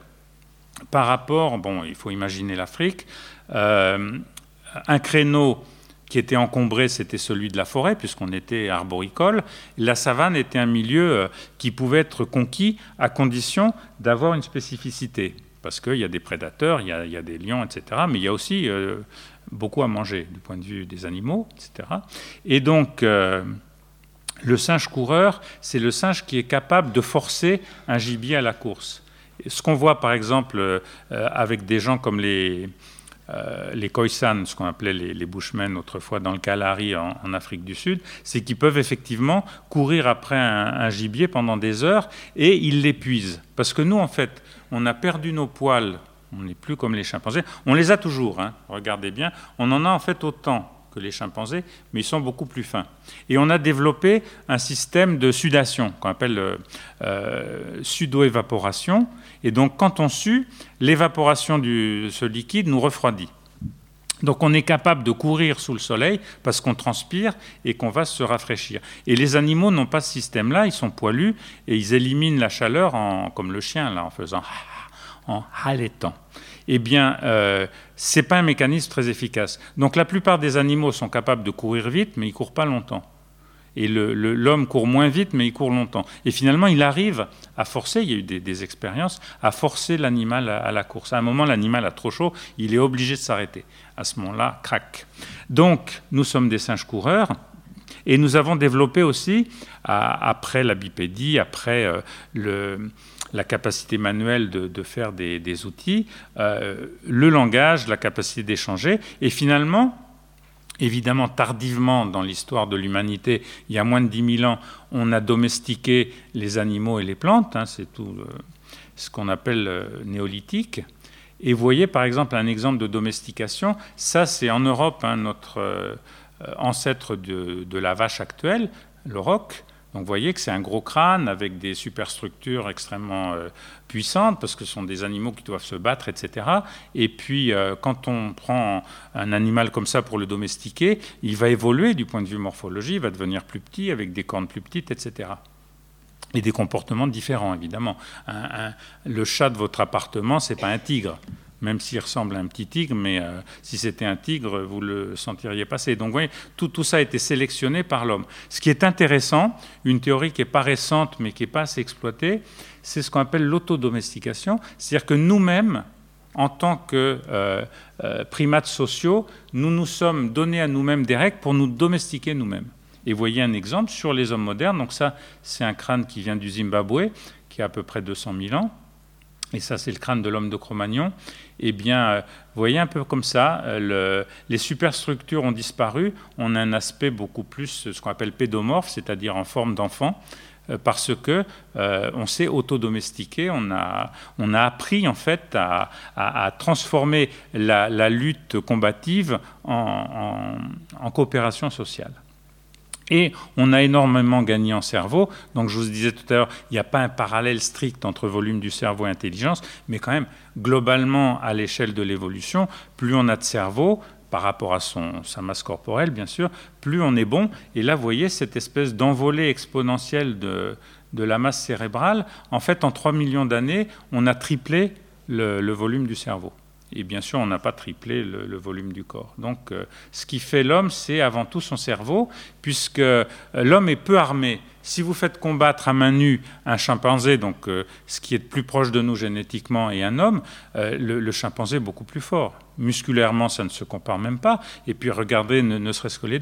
par rapport, bon, il faut imaginer l'Afrique, euh, un créneau qui était encombré, c'était celui de la forêt, puisqu'on était arboricole. La savane était un milieu qui pouvait être conquis à condition d'avoir une spécificité. Parce qu'il y a des prédateurs, il y a, il y a des lions, et cetera. Mais il y a aussi euh, beaucoup à manger, du point de vue des animaux, et cetera. Et donc, euh, le singe coureur, c'est le singe qui est capable de forcer un gibier à la course. Et ce qu'on voit, par exemple, euh, avec des gens comme les... Euh, les Khoisan, ce qu'on appelait les, les Bushmen autrefois dans le Kalahari en, en Afrique du Sud, c'est qu'ils peuvent effectivement courir après un, un gibier pendant des heures et ils l'épuisent. Parce que nous, en fait, on a perdu nos poils, on n'est plus comme les chimpanzés. On les a toujours, hein, regardez bien. On en a en fait autant que les chimpanzés, mais ils sont beaucoup plus fins. Et on a développé un système de sudation qu'on appelle euh, euh, sudo-évaporation. Et donc, quand on sue, l'évaporation de ce liquide nous refroidit. Donc, on est capable de courir sous le soleil parce qu'on transpire et qu'on va se rafraîchir. Et les animaux n'ont pas ce système-là, ils sont poilus et ils éliminent la chaleur, en, comme le chien, là, en faisant en halètant. Eh bien, euh, ce n'est pas un mécanisme très efficace. Donc, la plupart des animaux sont capables de courir vite, mais ils ne courent pas longtemps. Et le, le, l'homme court moins vite, mais il court longtemps. Et finalement, il arrive à forcer, il y a eu des, des expériences, à forcer l'animal à, à la course. À un moment, l'animal a trop chaud, il est obligé de s'arrêter. À ce moment-là, crac. Donc, nous sommes des singes coureurs. Et nous avons développé aussi, à, après la bipédie, après euh, le... la capacité manuelle de, de faire des, des outils, euh, le langage, la capacité d'échanger. Et finalement, évidemment, tardivement dans l'histoire de l'humanité, il y a moins de dix mille ans, on a domestiqué les animaux et les plantes. Hein, c'est tout euh, ce qu'on appelle euh, néolithique. Et vous voyez, par exemple, un exemple de domestication. Ça, c'est en Europe, hein, notre euh, ancêtre de, de la vache actuelle, le roc. Donc vous voyez que c'est un gros crâne avec des superstructures extrêmement euh, puissantes parce que ce sont des animaux qui doivent se battre, et cetera. Et puis euh, quand on prend un animal comme ça pour le domestiquer, il va évoluer du point de vue morphologie, il va devenir plus petit avec des cornes plus petites, et cetera. Et des comportements différents, évidemment. Un, un, le chat de votre appartement, c'est pas un tigre. Même s'il ressemble à un petit tigre, mais euh, si c'était un tigre, vous le sentiriez passer. Donc, vous voyez, tout, tout ça a été sélectionné par l'homme. Ce qui est intéressant, une théorie qui n'est pas récente, mais qui n'est pas assez exploitée, c'est ce qu'on appelle l'autodomestication. C'est-à-dire que nous-mêmes, en tant que euh, euh, primates sociaux, nous nous sommes donnés à nous-mêmes des règles pour nous domestiquer nous-mêmes. Et vous voyez un exemple sur les hommes modernes. Donc ça, c'est un crâne qui vient du Zimbabwe, qui a à peu près deux cent mille ans. Et ça, c'est le crâne de l'homme de Cro-Magnon. Eh bien, euh, vous voyez un peu comme ça, euh, le, les superstructures ont disparu. On a un aspect beaucoup plus, ce qu'on appelle pédomorphe, c'est-à-dire en forme d'enfant, euh, parce que euh, on s'est autodomestiqué. On a, on a appris en fait à, à, à transformer la, la lutte combative en, en, en coopération sociale. Et on a énormément gagné en cerveau. Donc, je vous disais tout à l'heure, il n'y a pas un parallèle strict entre volume du cerveau et intelligence, mais quand même, globalement, à l'échelle de l'évolution, plus on a de cerveau, par rapport à son, sa masse corporelle, bien sûr, plus on est bon. Et là, vous voyez cette espèce d'envolée exponentielle de, de la masse cérébrale. En fait, en trois millions d'années, on a triplé le, le volume du cerveau. Et bien sûr, on n'a pas triplé le, le volume du corps. Donc, euh, ce qui fait l'homme, c'est avant tout son cerveau, puisque euh, l'homme est peu armé. Si vous faites combattre à main nue un chimpanzé, donc euh, ce qui est plus proche de nous génétiquement, et un homme, euh, le, le chimpanzé est beaucoup plus fort. Musculairement, ça ne se compare même pas. Et puis, regardez, ne, ne serait-ce que les dents.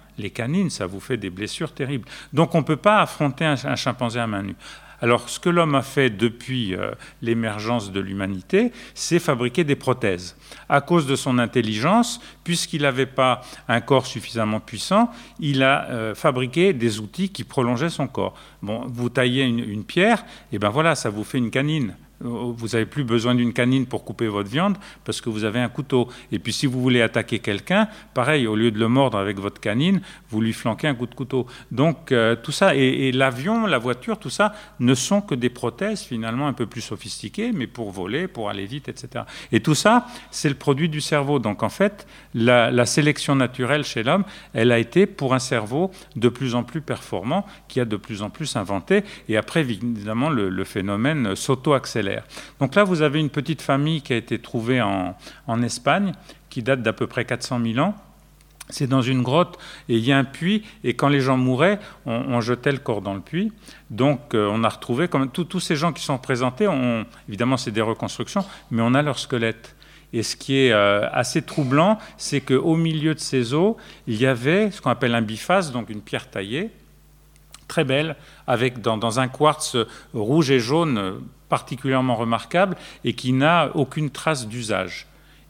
les canines, ça vous fait des blessures terribles. Donc on ne peut pas affronter un, un chimpanzé à main nue. Alors, ce que l'homme a fait depuis euh, l'émergence de l'humanité, c'est fabriquer des prothèses. À cause de son intelligence, puisqu'il n'avait pas un corps suffisamment puissant, il a euh, fabriqué des outils qui prolongeaient son corps. Bon, vous taillez une, une pierre, et ben voilà, ça vous fait une canine. Vous n'avez plus besoin d'une canine pour couper votre viande parce que vous avez un couteau. Et puis si vous voulez attaquer quelqu'un, pareil, au lieu de le mordre avec votre canine, vous lui flanquez un coup de couteau. Donc euh, tout ça, et, et l'avion, la voiture, tout ça, ne sont que des prothèses finalement un peu plus sophistiquées, mais pour voler, pour aller vite, et cetera. Et tout ça, c'est le produit du cerveau. Donc en fait, la, la sélection naturelle chez l'homme, elle a été pour un cerveau de plus en plus performant, qui a de plus en plus inventé. Et après, évidemment, le, le phénomène s'auto-accélère. Donc là, vous avez une petite famille qui a été trouvée en, en Espagne, qui date d'à peu près quatre cent mille ans. C'est dans une grotte, et il y a un puits, et quand les gens mouraient, on, on jetait le corps dans le puits. Donc euh, on a retrouvé, comme tous ces gens qui sont présentés, on, évidemment c'est des reconstructions, mais on a leur squelette. Et ce qui est euh, assez troublant, c'est qu'au milieu de ces os, il y avait ce qu'on appelle un biface, donc une pierre taillée, très belle, avec dans, dans un quartz rouge et jaune particulièrement remarquable et qui n'a aucune trace d'usage.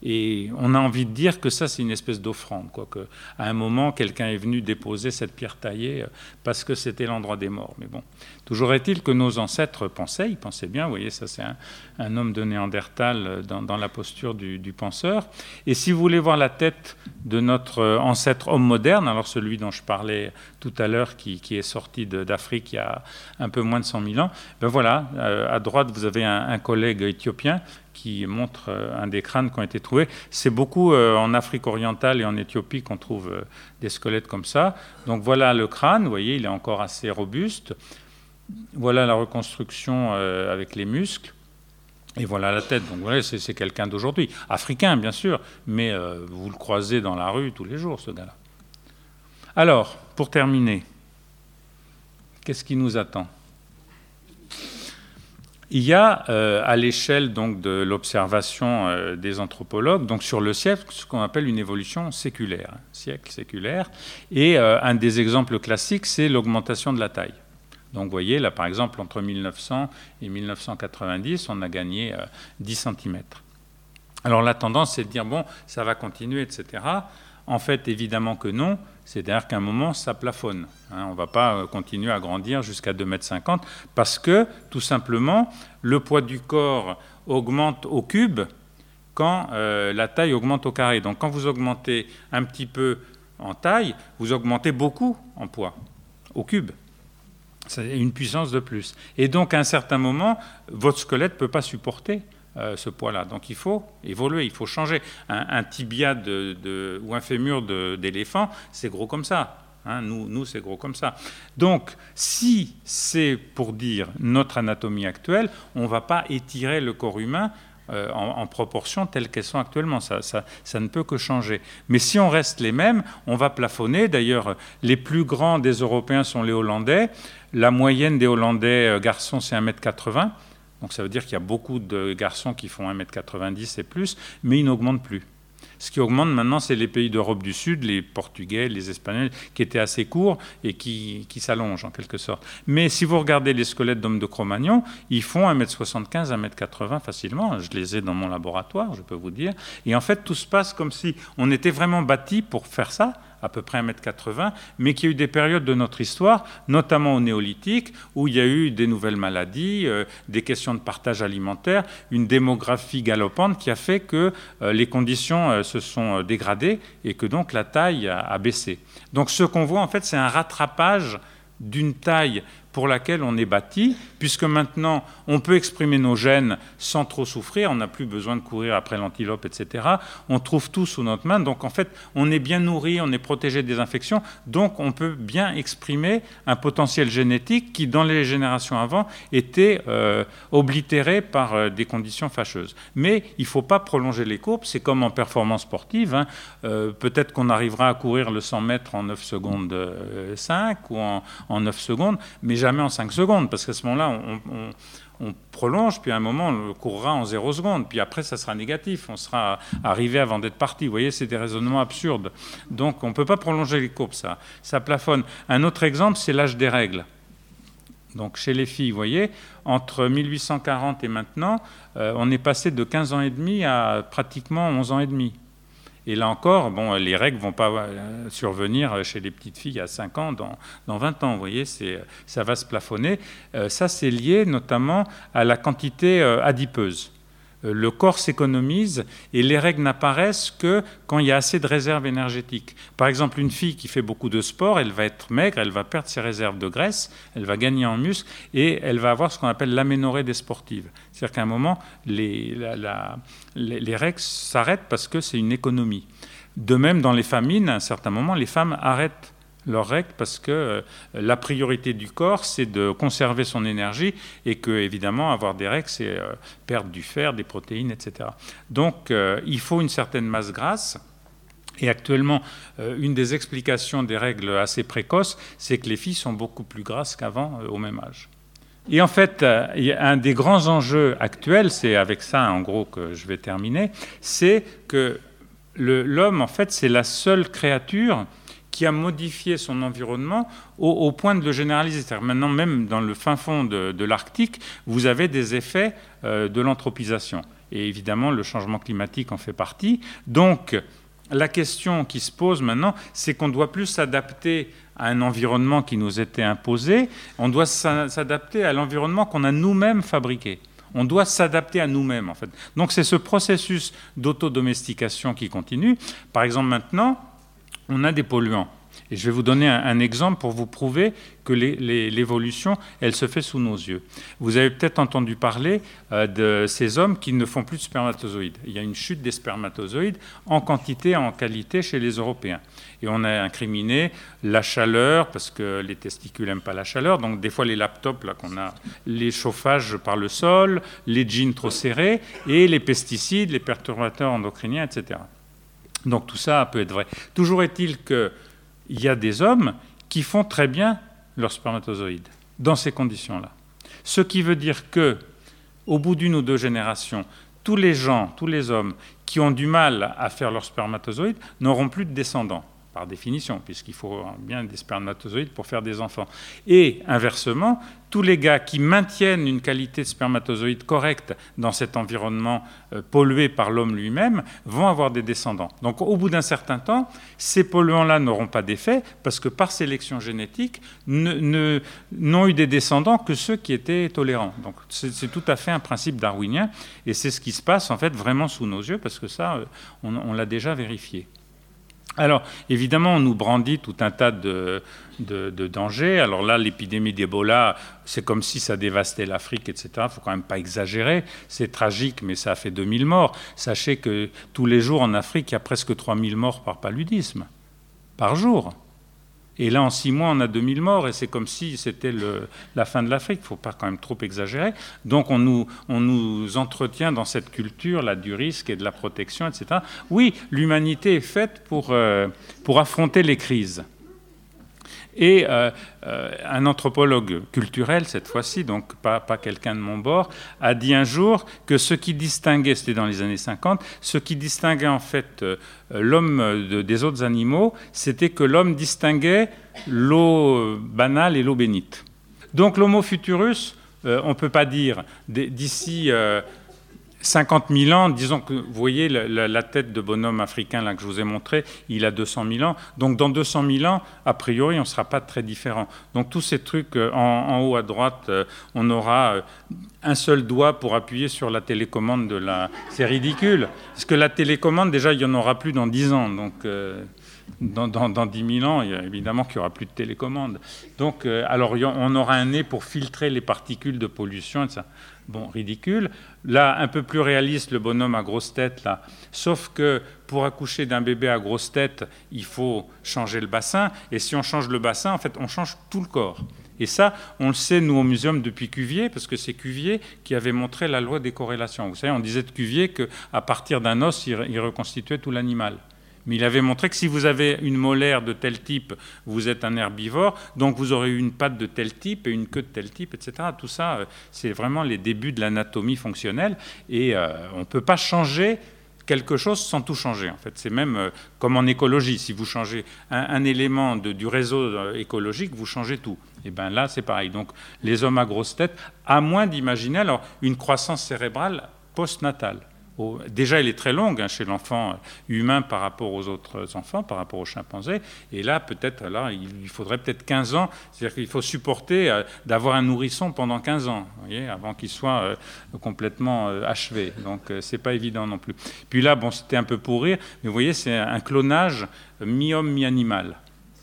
Et on a envie de dire que ça, c'est une espèce d'offrande, quoi, que à un moment, quelqu'un est venu déposer cette pierre taillée parce que c'était l'endroit des morts. Mais bon, toujours est-il que nos ancêtres pensaient, ils pensaient bien, vous voyez, ça c'est un, un homme de Néandertal dans, dans la posture du, du penseur. Et si vous voulez voir la tête de notre ancêtre homme moderne, alors celui dont je parlais tout à l'heure, qui, qui est sorti de, d'Afrique il y a un peu moins de cent mille ans, ben voilà, euh, à droite, vous avez un, un collègue éthiopien qui montre un des crânes qui ont été trouvés. C'est beaucoup euh, en Afrique orientale et en Éthiopie qu'on trouve euh, des squelettes comme ça. Donc voilà le crâne, vous voyez, il est encore assez robuste. Voilà la reconstruction euh, avec les muscles. Et voilà la tête. Donc voilà, c'est, c'est quelqu'un d'aujourd'hui. Africain, bien sûr, mais euh, vous le croisez dans la rue tous les jours, ce gars-là. Alors, pour terminer, qu'est-ce qui nous attend ? Il y a, euh, à l'échelle donc, de l'observation euh, des anthropologues, donc sur le siècle, ce qu'on appelle une évolution séculaire, hein, siècle séculaire. Et euh, un des exemples classiques, c'est l'augmentation de la taille. Donc vous voyez, là par exemple, entre mille neuf cents et mille neuf cent quatre-vingt-dix, on a gagné euh, dix centimètres. Alors la tendance, c'est de dire, bon, ça va continuer, et cetera. En fait, évidemment que non. C'est-à-dire qu'à un moment, ça plafonne. Hein, on ne va pas continuer à grandir jusqu'à deux mètres cinquante parce que, tout simplement, le poids du corps augmente au cube quand euh, la taille augmente au carré. Donc, quand vous augmentez un petit peu en taille, vous augmentez beaucoup en poids, au cube. C'est une puissance de plus. Et donc, à un certain moment, votre squelette ne peut pas supporter Euh, ce poids-là. Donc il faut évoluer, il faut changer. Un, un tibia de, de, ou un fémur de, d'éléphant, c'est gros comme ça. Hein, nous, nous, c'est gros comme ça. Donc, si c'est pour dire notre anatomie actuelle, on ne va pas étirer le corps humain euh, en, en proportion telles qu'elles sont actuellement. Ça, ça, ça ne peut que changer. Mais si on reste les mêmes, on va plafonner. D'ailleurs, les plus grands des Européens sont les Hollandais. La moyenne des Hollandais euh, garçons, c'est un mètre quatre-vingts. Donc ça veut dire qu'il y a beaucoup de garçons qui font un mètre quatre-vingt-dix et plus, mais ils n'augmentent plus. Ce qui augmente maintenant, c'est les pays d'Europe du Sud, les Portugais, les Espagnols, qui étaient assez courts et qui, qui s'allongent en quelque sorte. Mais si vous regardez les squelettes d'hommes de Cro-Magnon, ils font un mètre soixante-quinze, un mètre quatre-vingts facilement. Je les ai dans mon laboratoire, je peux vous dire. Et en fait, tout se passe comme si on était vraiment bâti pour faire ça, à peu près un mètre quatre-vingts, mais qu'il y a eu des périodes de notre histoire, notamment au néolithique, où il y a eu des nouvelles maladies, euh, des questions de partage alimentaire, une démographie galopante qui a fait que euh, les conditions euh, se sont dégradées et que donc la taille a, a baissé. Donc ce qu'on voit, en fait, c'est un rattrapage d'une taille pour laquelle on est bâti, puisque maintenant, on peut exprimer nos gènes sans trop souffrir, on n'a plus besoin de courir après l'antilope, et cetera. On trouve tout sous notre main, donc en fait, on est bien nourri, on est protégé des infections, donc on peut bien exprimer un potentiel génétique qui, dans les générations avant, était euh, oblitéré par euh, des conditions fâcheuses. Mais il ne faut pas prolonger les courbes, c'est comme en performance sportive, hein. Euh, peut-être qu'on arrivera à courir le cent mètres en neuf secondes cinq ou en, en neuf secondes, mais jamais en cinq secondes, parce qu'à ce moment-là, on, on, on prolonge, puis à un moment, on courra en zéro seconde, puis après, ça sera négatif, on sera arrivé avant d'être parti. Vous voyez, c'est des raisonnements absurdes. Donc, on ne peut pas prolonger les courbes, ça. Ça plafonne. Un autre exemple, c'est l'âge des règles. Donc, chez les filles, vous voyez, entre mille huit cent quarante et maintenant, euh, on est passé de quinze ans et demi à pratiquement onze ans et demi. Et là encore, bon, les règles ne vont pas euh, survenir chez les petites filles à cinq ans, dans, dans vingt ans. Vous voyez, c'est, ça va se plafonner. Euh, ça, c'est lié notamment à la quantité euh, adipeuse. Le corps s'économise et les règles n'apparaissent que quand il y a assez de réserves énergétiques. Par exemple, une fille qui fait beaucoup de sport, elle va être maigre, elle va perdre ses réserves de graisse, elle va gagner en muscle et elle va avoir ce qu'on appelle l'aménorrhée des sportives. C'est-à-dire qu'à un moment, les, la, la, les, les règles s'arrêtent parce que c'est une économie. De même, dans les famines, à un certain moment, les femmes arrêtent leurs règles parce que euh, la priorité du corps, c'est de conserver son énergie et que, évidemment, avoir des règles, c'est euh, perdre du fer, des protéines, et cetera. Donc, euh, il faut une certaine masse grasse. Et actuellement, euh, une des explications des règles assez précoces, c'est que les filles sont beaucoup plus grasses qu'avant, euh, au même âge. Et en fait, euh, un des grands enjeux actuels, c'est avec ça, en gros, que je vais terminer, c'est que le, l'homme, en fait, c'est la seule créature qui a modifié son environnement au, au point de le généraliser. C'est-à-dire maintenant, même dans le fin fond de, de l'Arctique, vous avez des effets euh, de l'anthropisation. Et évidemment, le changement climatique en fait partie. Donc, la question qui se pose maintenant, c'est qu'on ne doit plus s'adapter à un environnement qui nous était imposé, on doit s'adapter à l'environnement qu'on a nous-mêmes fabriqué. On doit s'adapter à nous-mêmes, en fait. Donc, c'est ce processus d'autodomestication qui continue. Par exemple, maintenant, on a des polluants. Et je vais vous donner un, un exemple pour vous prouver que les, les, l'évolution, elle se fait sous nos yeux. Vous avez peut-être entendu parler euh, de ces hommes qui ne font plus de spermatozoïdes. Il y a une chute des spermatozoïdes en quantité et en qualité chez les Européens. Et on a incriminé la chaleur, parce que les testicules n'aiment pas la chaleur. Donc des fois les laptops, là qu'on a, les chauffages par le sol, les jeans trop serrés, et les pesticides, les perturbateurs endocriniens, et cetera. Donc tout ça peut être vrai. Toujours est-il qu'il y a des hommes qui font très bien leurs spermatozoïdes dans ces conditions-là. Ce qui veut dire que, au bout d'une ou deux générations, tous les gens, tous les hommes qui ont du mal à faire leurs spermatozoïdes n'auront plus de descendants, par définition, puisqu'il faut bien des spermatozoïdes pour faire des enfants. Et inversement, tous les gars qui maintiennent une qualité de spermatozoïdes correcte dans cet environnement euh, pollué par l'homme lui-même vont avoir des descendants. Donc au bout d'un certain temps, ces polluants-là n'auront pas d'effet parce que par sélection génétique, ne, ne, n'ont eu des descendants que ceux qui étaient tolérants. Donc c'est, c'est tout à fait un principe darwinien et c'est ce qui se passe en fait vraiment sous nos yeux parce que ça, euh, on, on l'a déjà vérifié. Alors, évidemment, on nous brandit tout un tas de, de, de dangers. Alors là, l'épidémie d'Ebola, c'est comme si ça dévastait l'Afrique, et cetera. Il ne faut quand même pas exagérer. C'est tragique, mais ça a fait deux mille morts. Sachez que tous les jours en Afrique, il y a presque trois mille morts par paludisme, par jour. Et là, en six mois, on a deux mille morts, et c'est comme si c'était le, la fin de l'Afrique. Il ne faut pas quand même trop exagérer. Donc, on nous, on nous entretient dans cette culture là, du risque et de la protection, et cetera. Oui, l'humanité est faite pour, euh, pour affronter les crises. Et euh, euh, un anthropologue culturel, cette fois-ci, donc pas, pas quelqu'un de mon bord, a dit un jour que ce qui distinguait, c'était dans les années cinquante, ce qui distinguait en fait euh, l'homme de, des autres animaux, c'était que l'homme distinguait l'eau banale et l'eau bénite. Donc l'Homo futurus, euh, on ne peut pas dire d'ici... Euh, cinquante mille ans, disons que vous voyez la, la, la tête de bonhomme africain là, que je vous ai montré, il a deux cent mille ans. Donc dans deux cent mille ans, a priori, on ne sera pas très différent. Donc tous ces trucs euh, en, en haut à droite, euh, on aura euh, un seul doigt pour appuyer sur la télécommande de la... C'est ridicule. Parce que la télécommande, déjà, il n'y en aura plus dans dix ans. Donc... Euh... Dans, dans, dans dix mille ans, il y a évidemment qu'il n'y aura plus de télécommande. Donc, euh, alors, on aura un nez pour filtrer les particules de pollution, et ça. Bon, ridicule. Là, un peu plus réaliste, le bonhomme à grosse tête, là. Sauf que pour accoucher d'un bébé à grosse tête, il faut changer le bassin. Et si on change le bassin, en fait, on change tout le corps. Et ça, on le sait, nous, au muséum, depuis Cuvier, parce que c'est Cuvier qui avait montré la loi des corrélations. Vous savez, on disait de Cuvier qu'à partir d'un os, il, il reconstituait tout l'animal. Mais il avait montré que si vous avez une molaire de tel type, vous êtes un herbivore, donc vous aurez une patte de tel type et une queue de tel type, et cetera. Tout ça, c'est vraiment les débuts de l'anatomie fonctionnelle, et euh, on ne peut pas changer quelque chose sans tout changer. En fait, c'est même euh, comme en écologie. Si vous changez un, un élément de, du réseau écologique, vous changez tout. Et bien là, c'est pareil. Donc, les hommes à grosse tête, à moins d'imaginer alors une croissance cérébrale postnatale. Au, déjà, elle est très longue hein, chez l'enfant humain par rapport aux autres enfants, par rapport aux chimpanzés. Et là, peut-être, là, il faudrait peut-être quinze ans. C'est-à-dire qu'il faut supporter euh, d'avoir un nourrisson pendant quinze ans, vous voyez, avant qu'il soit euh, complètement euh, achevé. Donc, euh, c'est pas évident non plus. Puis là, bon, c'était un peu pour rire, mais vous voyez, c'est un clonage mi-homme, mi-animal.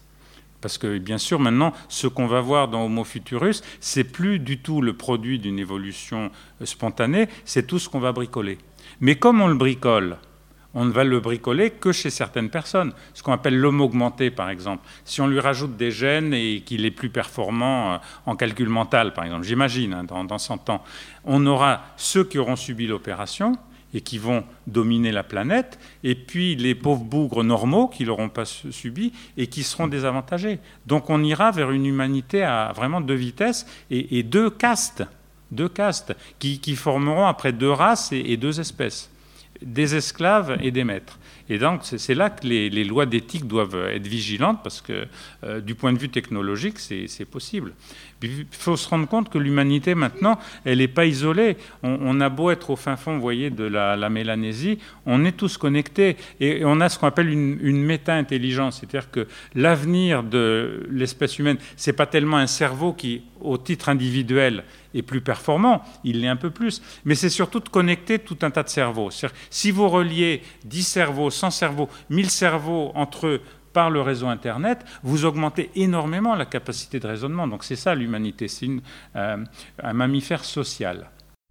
Parce que, bien sûr, maintenant, ce qu'on va voir dans Homo futurus, c'est plus du tout le produit d'une évolution spontanée, c'est tout ce qu'on va bricoler. Mais comme on le bricole, on ne va le bricoler que chez certaines personnes. Ce qu'on appelle l'homme augmenté, par exemple. Si on lui rajoute des gènes et qu'il est plus performant en calcul mental, par exemple, j'imagine, hein, dans, dans cent ans, on aura ceux qui auront subi l'opération et qui vont dominer la planète, et puis les pauvres bougres normaux qui ne l'auront pas subi et qui seront désavantagés. Donc on ira vers une humanité à vraiment deux vitesses et, et deux castes. Deux castes qui, qui formeront après deux races et, et deux espèces, des esclaves et des maîtres. Et donc c'est, c'est là que les, les lois d'éthique doivent être vigilantes parce que euh, du point de vue technologique, c'est, c'est possible. Il faut se rendre compte que l'humanité maintenant, elle n'est pas isolée. On, on a beau être au fin fond, vous voyez, de la, la Mélanésie, on est tous connectés et, et on a ce qu'on appelle une, une méta-intelligence, c'est-à-dire que l'avenir de l'espèce humaine, c'est pas tellement un cerveau qui, au titre individuel, est plus performant, il l'est un peu plus, mais c'est surtout de connecter tout un tas de cerveaux. C'est-à-dire, si vous reliez dix cerveaux, cent cerveaux, mille cerveaux entre eux par le réseau Internet, vous augmentez énormément la capacité de raisonnement. Donc c'est ça l'humanité, c'est une, euh, un mammifère social.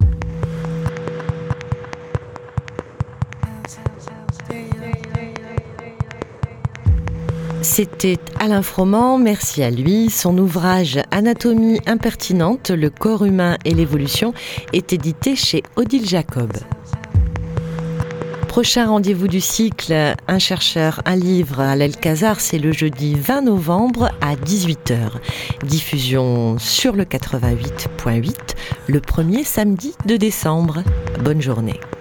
C'était Alain Froment, merci à lui. Son ouvrage « Anatomie impertinente, le corps humain et l'évolution » est édité chez Odile Jacob. Prochain rendez-vous du cycle « Un chercheur, un livre » à l'Alcazar, c'est le jeudi vingt novembre à dix-huit heures. Diffusion sur le quatre-vingt-huit point huit, le premier samedi de décembre. Bonne journée.